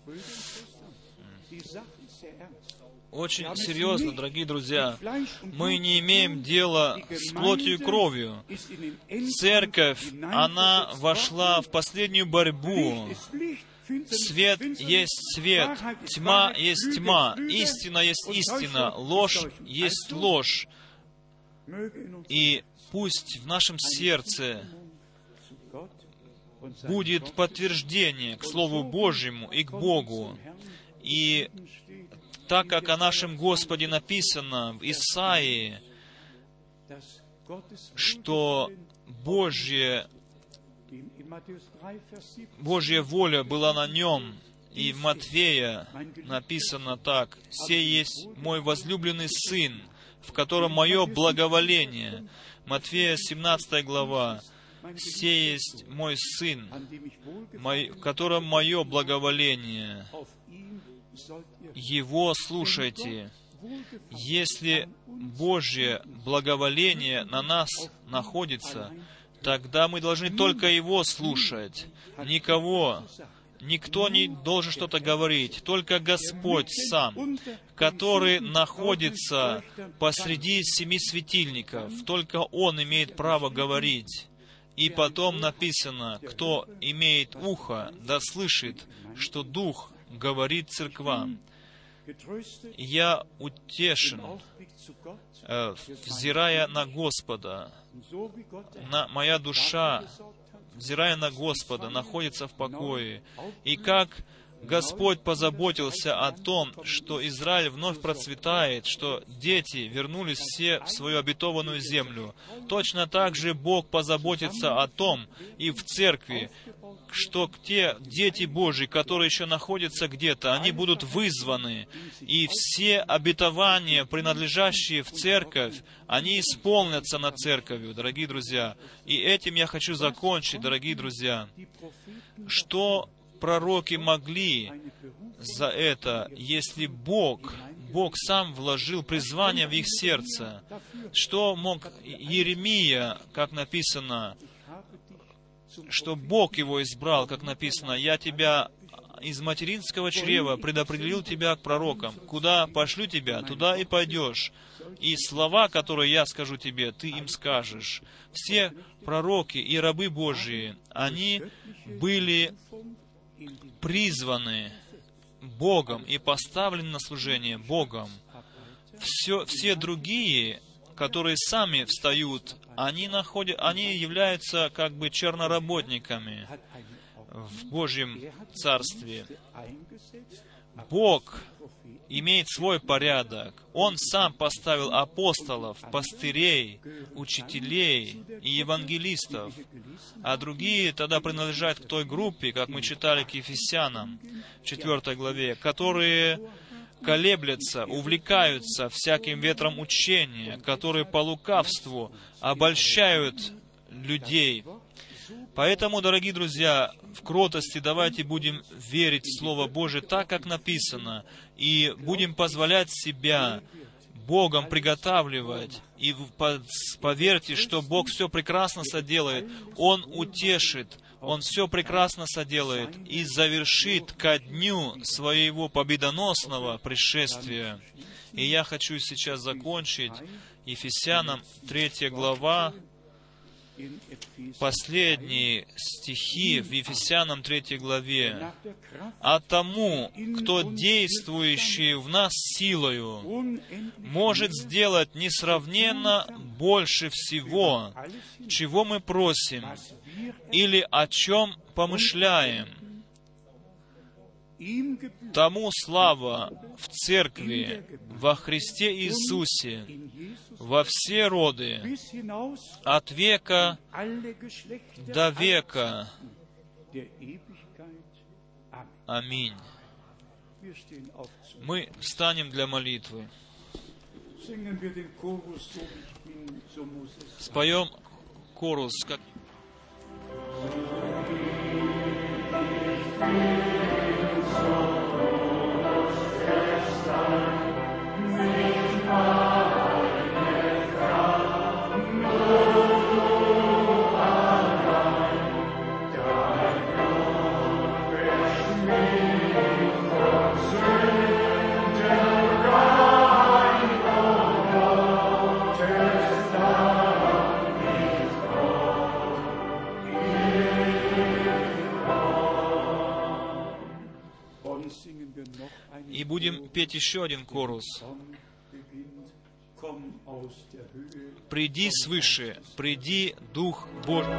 Очень серьезно, дорогие друзья. Мы не имеем дела с плотью и кровью. Церковь, она вошла в последнюю борьбу. Свет есть свет, тьма есть тьма, истина есть истина, ложь есть ложь. И пусть в нашем сердце будет подтверждение к Слову Божьему и к Богу. И так как о нашем Господе написано в Исаии, что Божье, Божья воля была на Нем, и в Матфея написано так: «Сей есть мой возлюбленный Сын, в котором мое благоволение». Матфея семнадцатая глава. «Сей есть мой Сын, мой, в котором мое благоволение. Его слушайте». Если Божье благоволение на нас находится, тогда мы должны только Его слушать. Никого, никто не должен что-то говорить, только Господь сам, который находится посреди семи светильников, только Он имеет право говорить. И потом написано: кто имеет ухо, да слышит, что Дух говорит церквам. Я утешен, э, взирая на Господа. На, моя душа, взирая на Господа, находится в покое. И как Господь позаботился о том, что Израиль вновь процветает, что дети вернулись все в свою обетованную землю, точно так же Бог позаботится о том и в церкви, что те дети Божьи, которые еще находятся где-то, они будут вызваны, и все обетования, принадлежащие в церковь, они исполнятся над церковью, дорогие друзья. И этим я хочу закончить, дорогие друзья. Что пророки могли за это, если Бог, Бог сам вложил призвание в их сердце? Что мог Иеремия, как написано, что Бог его избрал, как написано: «Я тебя из материнского чрева предопределил тебя к пророкам. Куда пошлю тебя, туда и пойдешь. И слова, которые я скажу тебе, ты им скажешь». Все пророки и рабы Божьи, они были призваны Богом и поставлены на служение Богом. Все, все другие, которые сами встают, они, находят, они являются как бы черноработниками в Божьем Царстве. Бог имеет свой порядок. Он сам поставил апостолов, пастырей, учителей и евангелистов, а другие тогда принадлежат к той группе, как мы читали к Ефесянам в четвёртой главе, которые колеблятся, увлекаются всяким ветром учения, которые по лукавству обольщают людей. Поэтому, дорогие друзья, в кротости давайте будем верить в Слово Божие так, как написано, и будем позволять себя Богом приготавливать. И поверьте, что Бог все прекрасно соделает. Он утешит, Он все прекрасно соделает и завершит ко дню своего победоносного пришествия. И я хочу сейчас закончить Ефесянам третья глава, последние стихи в Ефесянам третьей главе. «А тому, кто действующий в нас силою, может сделать несравненно больше всего, чего мы просим, или о чем помышляем. Тому слава в Церкви, во Христе Иисусе, во все роды, от века до века. Аминь». Мы встанем для молитвы. Споем хорус, как... И будем петь еще один хорус. приди свыше, приди Дух Божий.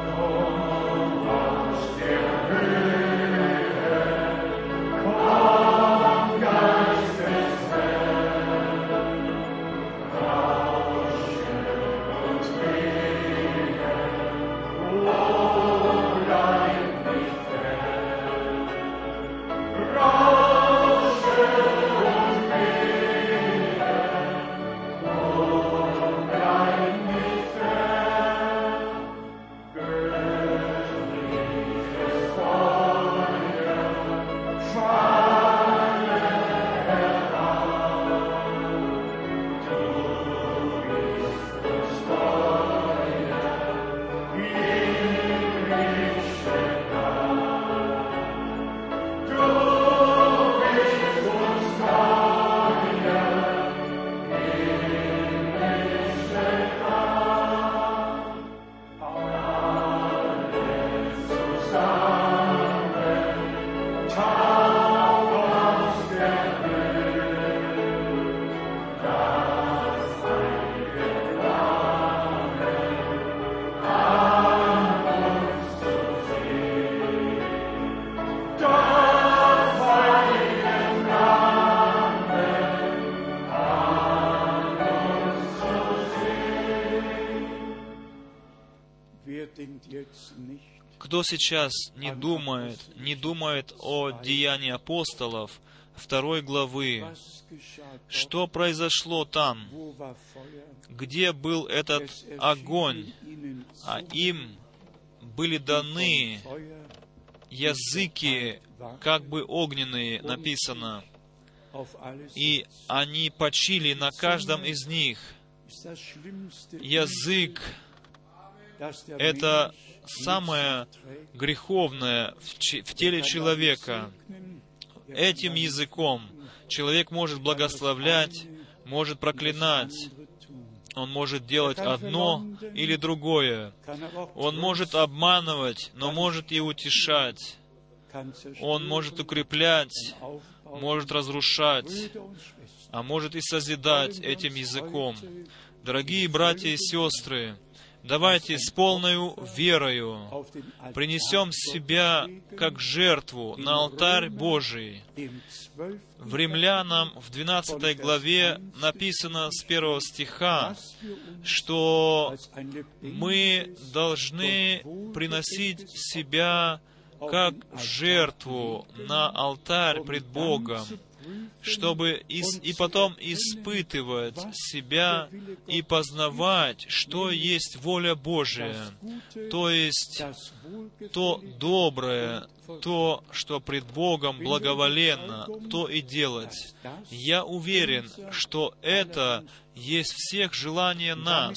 Кто сейчас не думает, не думает о деянии апостолов второй главы, что произошло там, где был этот огонь, а им были даны языки, как бы огненные, написано, и они почили на каждом из них. Язык — это самое греховное в теле человека. Этим языком человек может благословлять, может проклинать. Он может делать одно или другое. Он может обманывать, но может и утешать. Он может укреплять, может разрушать, а может и созидать этим языком. Дорогие братья и сестры, давайте с полною верою принесем себя как жертву на алтарь Божий. В Римлянам в двенадцатой главе написано с первого стиха, что мы должны приносить себя как жертву на алтарь пред Богом, чтобы ис- и потом испытывать себя и познавать, что есть воля Божия, то есть то доброе, то, что пред Богом благоволенно, то и делать. Я уверен, что это есть всех желание нас.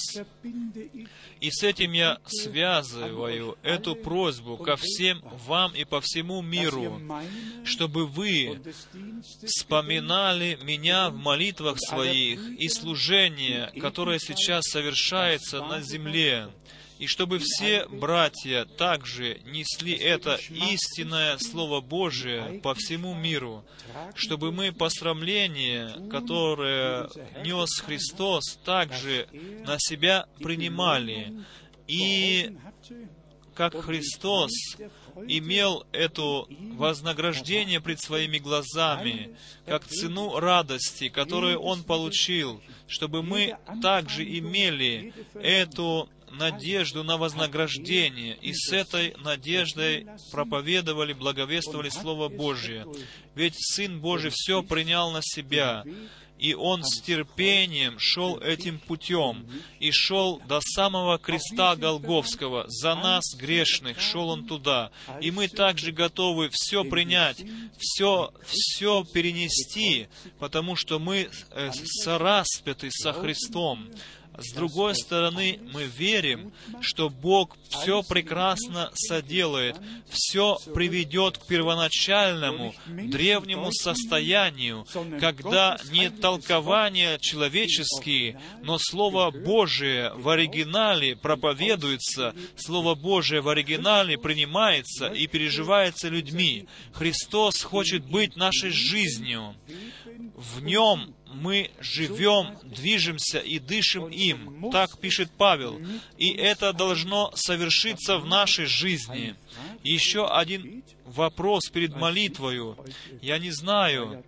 И с этим я связываю эту просьбу ко всем вам и по всему миру, чтобы вы вспоминали меня в молитвах своих и служение, которое сейчас совершается на земле, и чтобы все братья также несли это истинное Слово Божие по всему миру, чтобы мы посрамление, которое нес Христос, также на себя принимали. И как Христос имел это вознаграждение пред своими глазами, как цену радости, которую Он получил, чтобы мы также имели эту надежду на вознаграждение, и с этой надеждой проповедовали, благовествовали Слово Божие. Ведь Сын Божий все принял на себя, и Он с терпением шел этим путем, и шел до самого креста Голгофского. За нас, грешных, шел Он туда. И мы также готовы все принять, все, все перенести, потому что мы э, сораспяты со Христом. С другой стороны, мы верим, что Бог все прекрасно соделает, все приведет к первоначальному, древнему состоянию, когда не толкования человеческие, но Слово Божие в оригинале проповедуется, Слово Божие в оригинале принимается и переживается людьми. Христос хочет быть нашей жизнью. В Нем мы живем, движемся и дышим им. Так пишет Павел. И это должно совершиться в нашей жизни. Еще один вопрос перед молитвою. Я не знаю,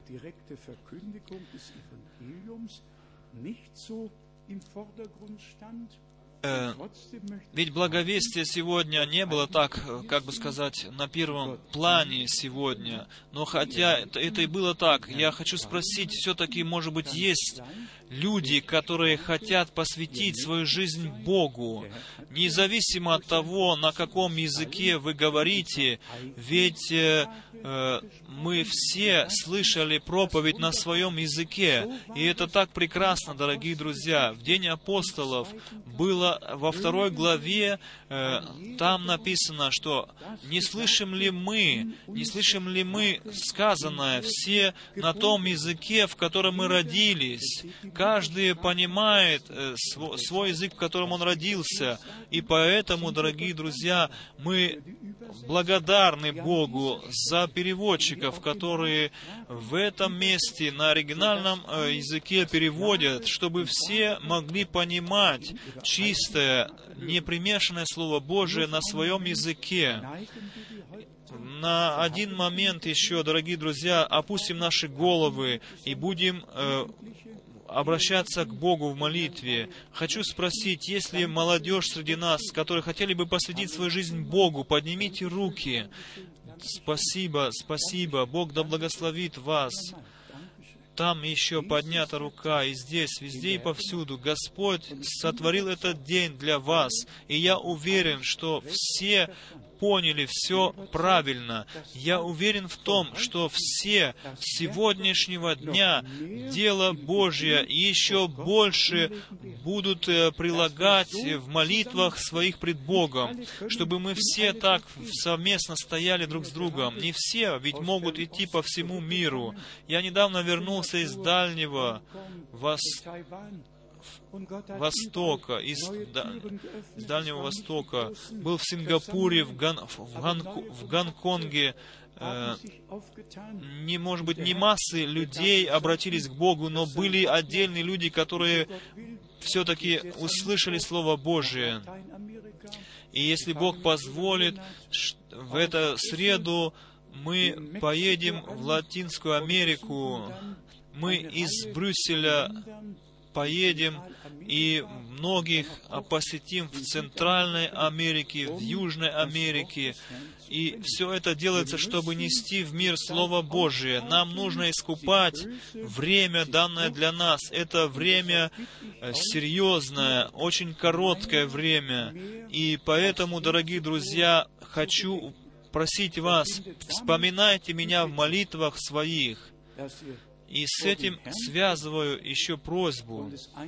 Э, ведь благовестие сегодня не было так, как бы сказать, на первом плане сегодня. Но хотя это, это и было так, я хочу спросить, все-таки, может быть, есть люди, которые хотят посвятить свою жизнь Богу, независимо от того, на каком языке вы говорите, ведь э, э, мы все слышали проповедь на своем языке, и это так прекрасно, дорогие друзья. В День апостолов было во второй главе, э, там написано, что «Не слышим ли мы, не слышим ли мы сказанное все на том языке, в котором мы родились?» Каждый понимает э, свой, свой язык, в котором он родился, и поэтому, дорогие друзья, мы благодарны Богу за переводчиков, которые в этом месте на оригинальном языке переводят, чтобы все могли понимать чистое, непримешанное Слово Божие на своем языке. На один момент еще, дорогие друзья, опустим наши головы и будем э, обращаться к Богу в молитве. Хочу спросить, есть ли молодежь среди нас, которые хотели бы посвятить свою жизнь Богу, поднимите руки. Спасибо, спасибо. Бог да благословит вас. Там еще поднята рука, и здесь, везде и повсюду. Господь сотворил этот день для вас, и я уверен, что все поняли все правильно. Я уверен в том, что все с сегодняшнего дня дело Божье и еще больше будут прилагать в молитвах своих пред Богом, чтобы мы все так совместно стояли друг с другом. Не все, ведь могут идти по всему миру. Я недавно вернулся из дальнего вос... Востока, из, да, из Дальнего Востока, был в Сингапуре, в, Ган, в, Гонку, в Гонконге. Э, не, может быть, не массы людей обратились к Богу, но были отдельные люди, которые все-таки услышали Слово Божие. И если Бог позволит, в эту среду мы поедем в Латинскую Америку. Мы из Брюсселя поедем и многих посетим в Центральной Америке, в Южной Америке. И все это делается, чтобы нести в мир Слово Божие. Нам нужно искупать время, данное для нас. Это время серьезное, очень короткое время. И поэтому, дорогие друзья, хочу просить вас, вспоминайте меня в молитвах своих. И с этим связываю еще просьбу,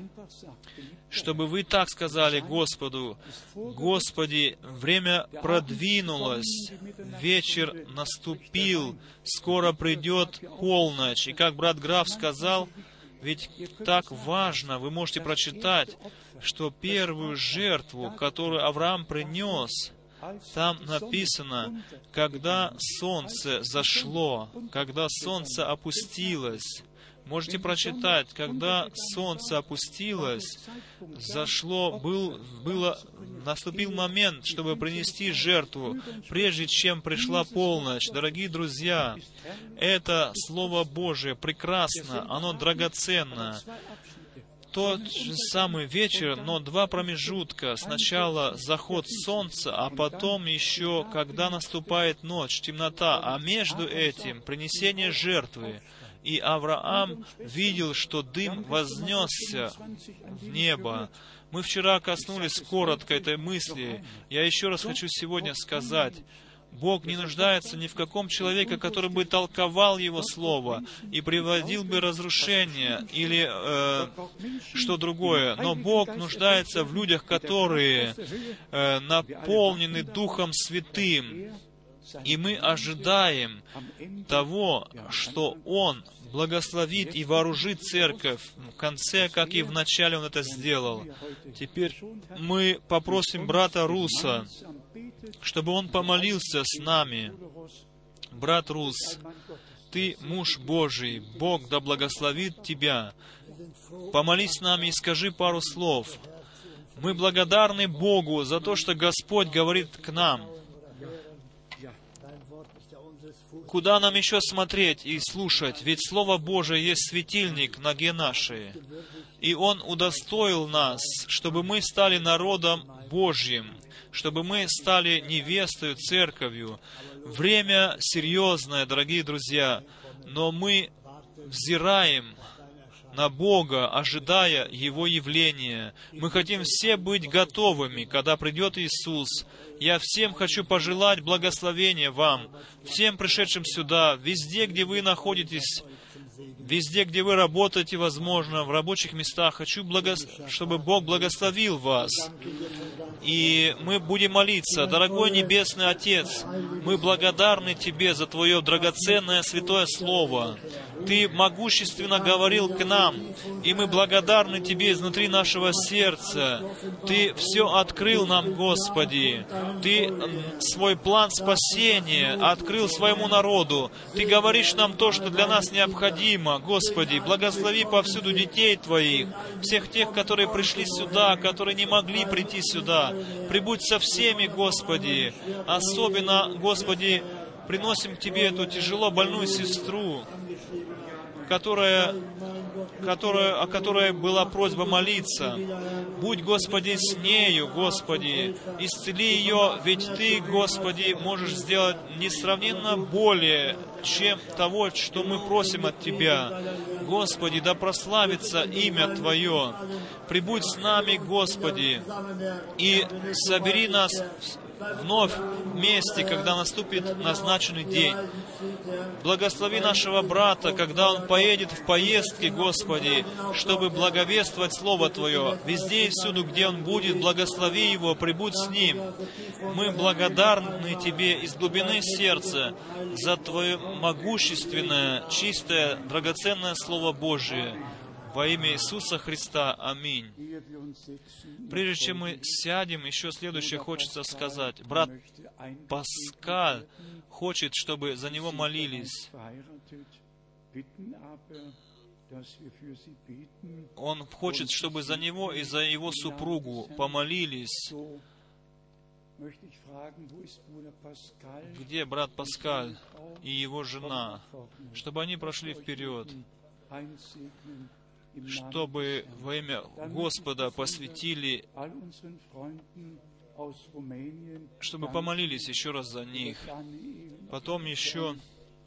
чтобы вы так сказали Господу: «Господи, время продвинулось, вечер наступил, скоро придет полночь». И как брат Граф сказал, ведь так важно, вы можете прочитать, что первую жертву, которую Авраам принес, там написано, когда солнце зашло, когда солнце опустилось. Можете прочитать, когда солнце опустилось, зашло, был, было, наступил момент, чтобы принести жертву, прежде чем пришла полночь. Дорогие друзья, это Слово Божие прекрасно, оно драгоценно. Тот же самый вечер, но два промежутка. Сначала заход солнца, а потом еще, когда наступает ночь, темнота, а между этим принесение жертвы. И Авраам видел, что дым вознесся в небо. Мы вчера коснулись коротко этой мысли. Я еще раз хочу сегодня сказать: Бог не нуждается ни в каком человеке, который бы толковал Его Слово и приводил бы разрушение или э, что другое. Но Бог нуждается в людях, которые э, наполнены Духом Святым. И мы ожидаем того, что Он благословит и вооружит церковь в конце, как и в начале Он это сделал. Теперь мы попросим брата Руса, чтобы он помолился с нами. Брат Рус, Ты муж Божий. Бог да благословит тебя. Помолись с нами и скажи пару слов. Мы благодарны Богу за то, что Господь говорит к нам. Куда нам еще смотреть и слушать? Ведь Слово Божие есть светильник ноге нашей. И Он удостоил нас, чтобы мы стали народом Божьим, чтобы мы стали невестою, церковью. Время серьезное, дорогие друзья, но мы взираем на Бога, ожидая Его явления. Мы хотим все быть готовыми, когда придет Иисус. Я всем хочу пожелать благословения вам, всем пришедшим сюда, везде, где вы находитесь, везде, где вы работаете, возможно, в рабочих местах. Хочу, благо... чтобы Бог благословил вас. И мы будем молиться. Дорогой Небесный Отец, мы благодарны Тебе за Твое драгоценное святое Слово. Ты могущественно говорил к нам, и мы благодарны Тебе изнутри нашего сердца. Ты все открыл нам, Господи. Ты свой план спасения открыл своему народу. Ты говоришь нам то, что для нас необходимо. Господи, благослови повсюду детей Твоих, всех тех, которые пришли сюда, которые не могли прийти сюда. Прибудь со всеми, Господи. Особенно, Господи, приносим к Тебе эту тяжело больную сестру, которая, которая, о которой была просьба молиться. Будь, Господи, с нею, Господи. Исцели ее, ведь Ты, Господи, можешь сделать несравненно более, чем того, что мы просим от Тебя. Господи, да прославится имя Твое. Прибудь с нами, Господи, и собери нас вновь вместе, когда наступит назначенный день. Благослови нашего брата, когда он поедет в поездке, Господи, чтобы благовествовать Слово Твое. Везде и всюду, где он будет, благослови его, прибудь с ним. Мы благодарны Тебе из глубины сердца за Твое могущественное, чистое, драгоценное Слово Божие. Во имя Иисуса Христа. Аминь. Прежде чем мы сядем, еще следующее хочется сказать. Брат Паскаль хочет, чтобы за него молились. Он хочет, чтобы за него и за его супругу помолились. Где брат Паскаль и его жена? Чтобы они прошли вперед, чтобы во имя Господа посвятили, чтобы помолились еще раз за них. Потом еще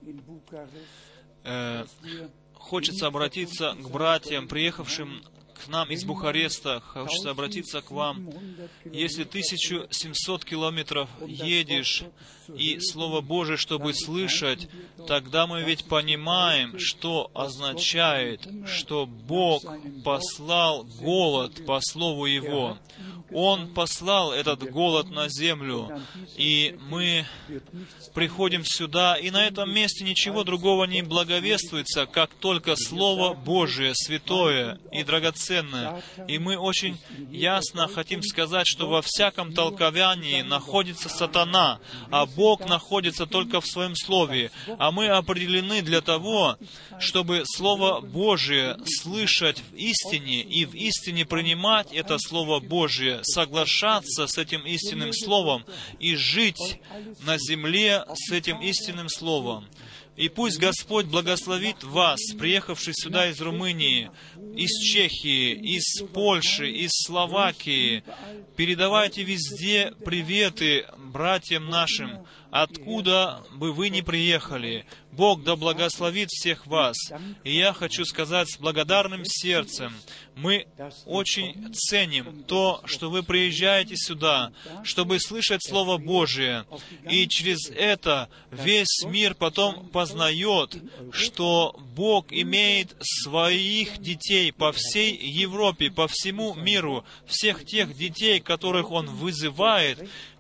э, хочется обратиться к братьям, приехавшим к нам из Бухареста. Хочется обратиться к вам. Если тысячу семьсот километров едешь, и Слово Божие, чтобы слышать, тогда мы ведь понимаем, что означает, что Бог послал голод по Слову Его. Он послал этот голод на землю, и мы приходим сюда, и на этом месте ничего другого не благовествуется, как только Слово Божие, святое и драгоценное. И мы очень ясно хотим сказать, что во всяком толковании находится сатана, а Бог находится только в Своем Слове. А мы определены для того, чтобы Слово Божие слышать в истине и в истине принимать это Слово Божие, соглашаться с этим истинным Словом и жить на земле с этим истинным Словом. И пусть Господь благословит вас, приехавших сюда из Румынии, из Чехии, из Польши, из Словакии. Передавайте везде приветы братьям нашим, откуда бы вы ни приехали. Бог да благословит всех вас. И я хочу сказать с благодарным сердцем, мы очень ценим то, что вы приезжаете сюда, чтобы слышать Слово Божие. И через это весь мир потом познает, что Бог имеет своих детей по всей Европе, по всему миру, всех тех детей, которых Он вызывает,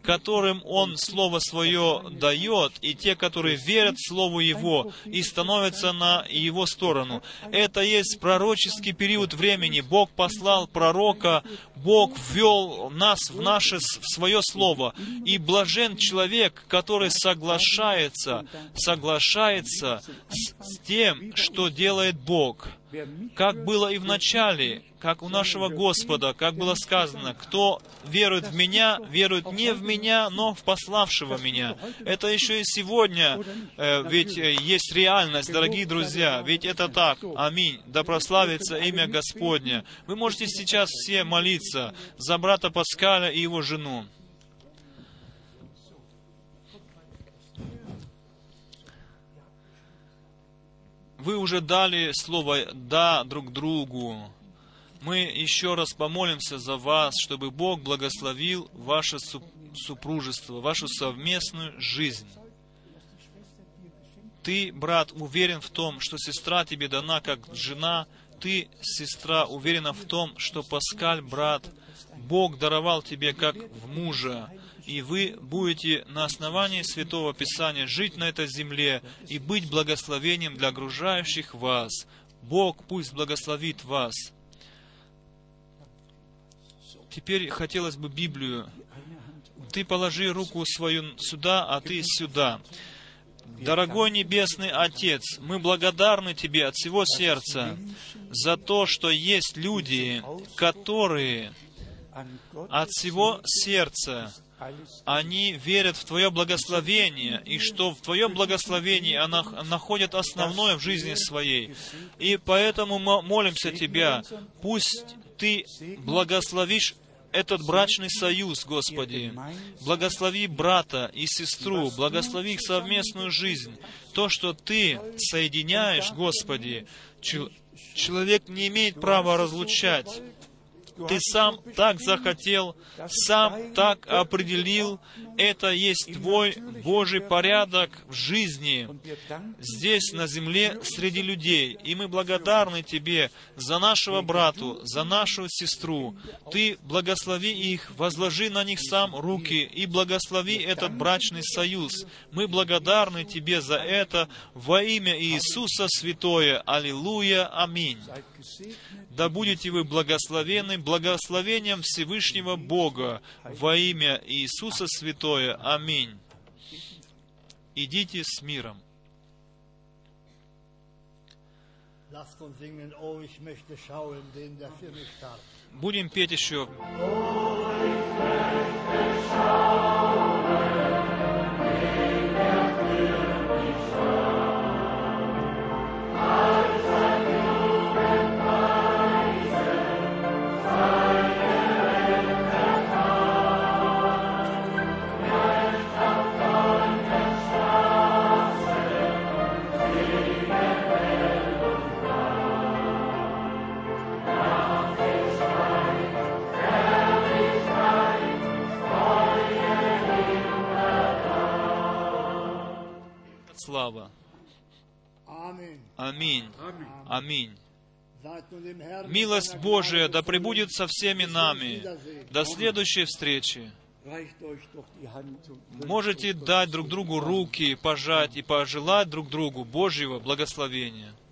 которым Он Слово Свое дает, и те, которые верят в Слову Его и становятся на Его сторону. Это есть пророческий период времени. Бог послал пророка, Бог ввел нас в наше, в Свое Слово. И блажен человек, который соглашается, соглашается с, с тем, что делает Бог. Как было и в начале, как у нашего Господа, как было сказано, кто верует в Меня, верует не в Меня, но в пославшего Меня. Это еще и сегодня, э, ведь есть реальность, дорогие друзья, ведь это так. Аминь. Да прославится имя Господне. Вы можете сейчас все молиться за брата Паскаля и его жену. Вы уже дали слово «да» друг другу. Мы еще раз помолимся за вас, чтобы Бог благословил ваше супружество, вашу совместную жизнь. Ты, брат, уверен в том, что сестра тебе дана как жена. Ты, сестра, уверена в том, что Паскаль, брат, Бог даровал тебе как в мужа. И вы будете на основании Святого Писания жить на этой земле и быть благословением для окружающих вас. Бог пусть благословит вас. Теперь хотелось бы Библию. Ты положи руку свою сюда, а ты сюда. Дорогой Небесный Отец, мы благодарны Тебе от всего сердца за то, что есть люди, которые от всего сердца они верят в Твое благословение, и что в Твоем благословении она находит основное в жизни своей. И поэтому мы молимся Тебя, пусть Ты благословишь этот брачный союз, Господи. Благослови брата и сестру, благослови их совместную жизнь. То, что Ты соединяешь, Господи, человек не имеет права разлучать. Ты сам так захотел, сам так определил. Это есть Твой Божий порядок в жизни здесь, на земле, среди людей. И мы благодарны Тебе за нашего брату, за нашу сестру. Ты благослови их, возложи на них сам руки и благослови этот брачный союз. Мы благодарны Тебе за это во имя Иисуса Святое. Аллилуйя. Аминь. Да будете вы благословенны благословением Всевышнего Бога во имя Иисуса Святое. Аминь. Идите с миром. Будем петь еще. Слава. Аминь. Аминь. Милость Божия да пребудет со всеми нами. До следующей встречи. Можете дать друг другу руки, пожать и пожелать друг другу Божьего благословения.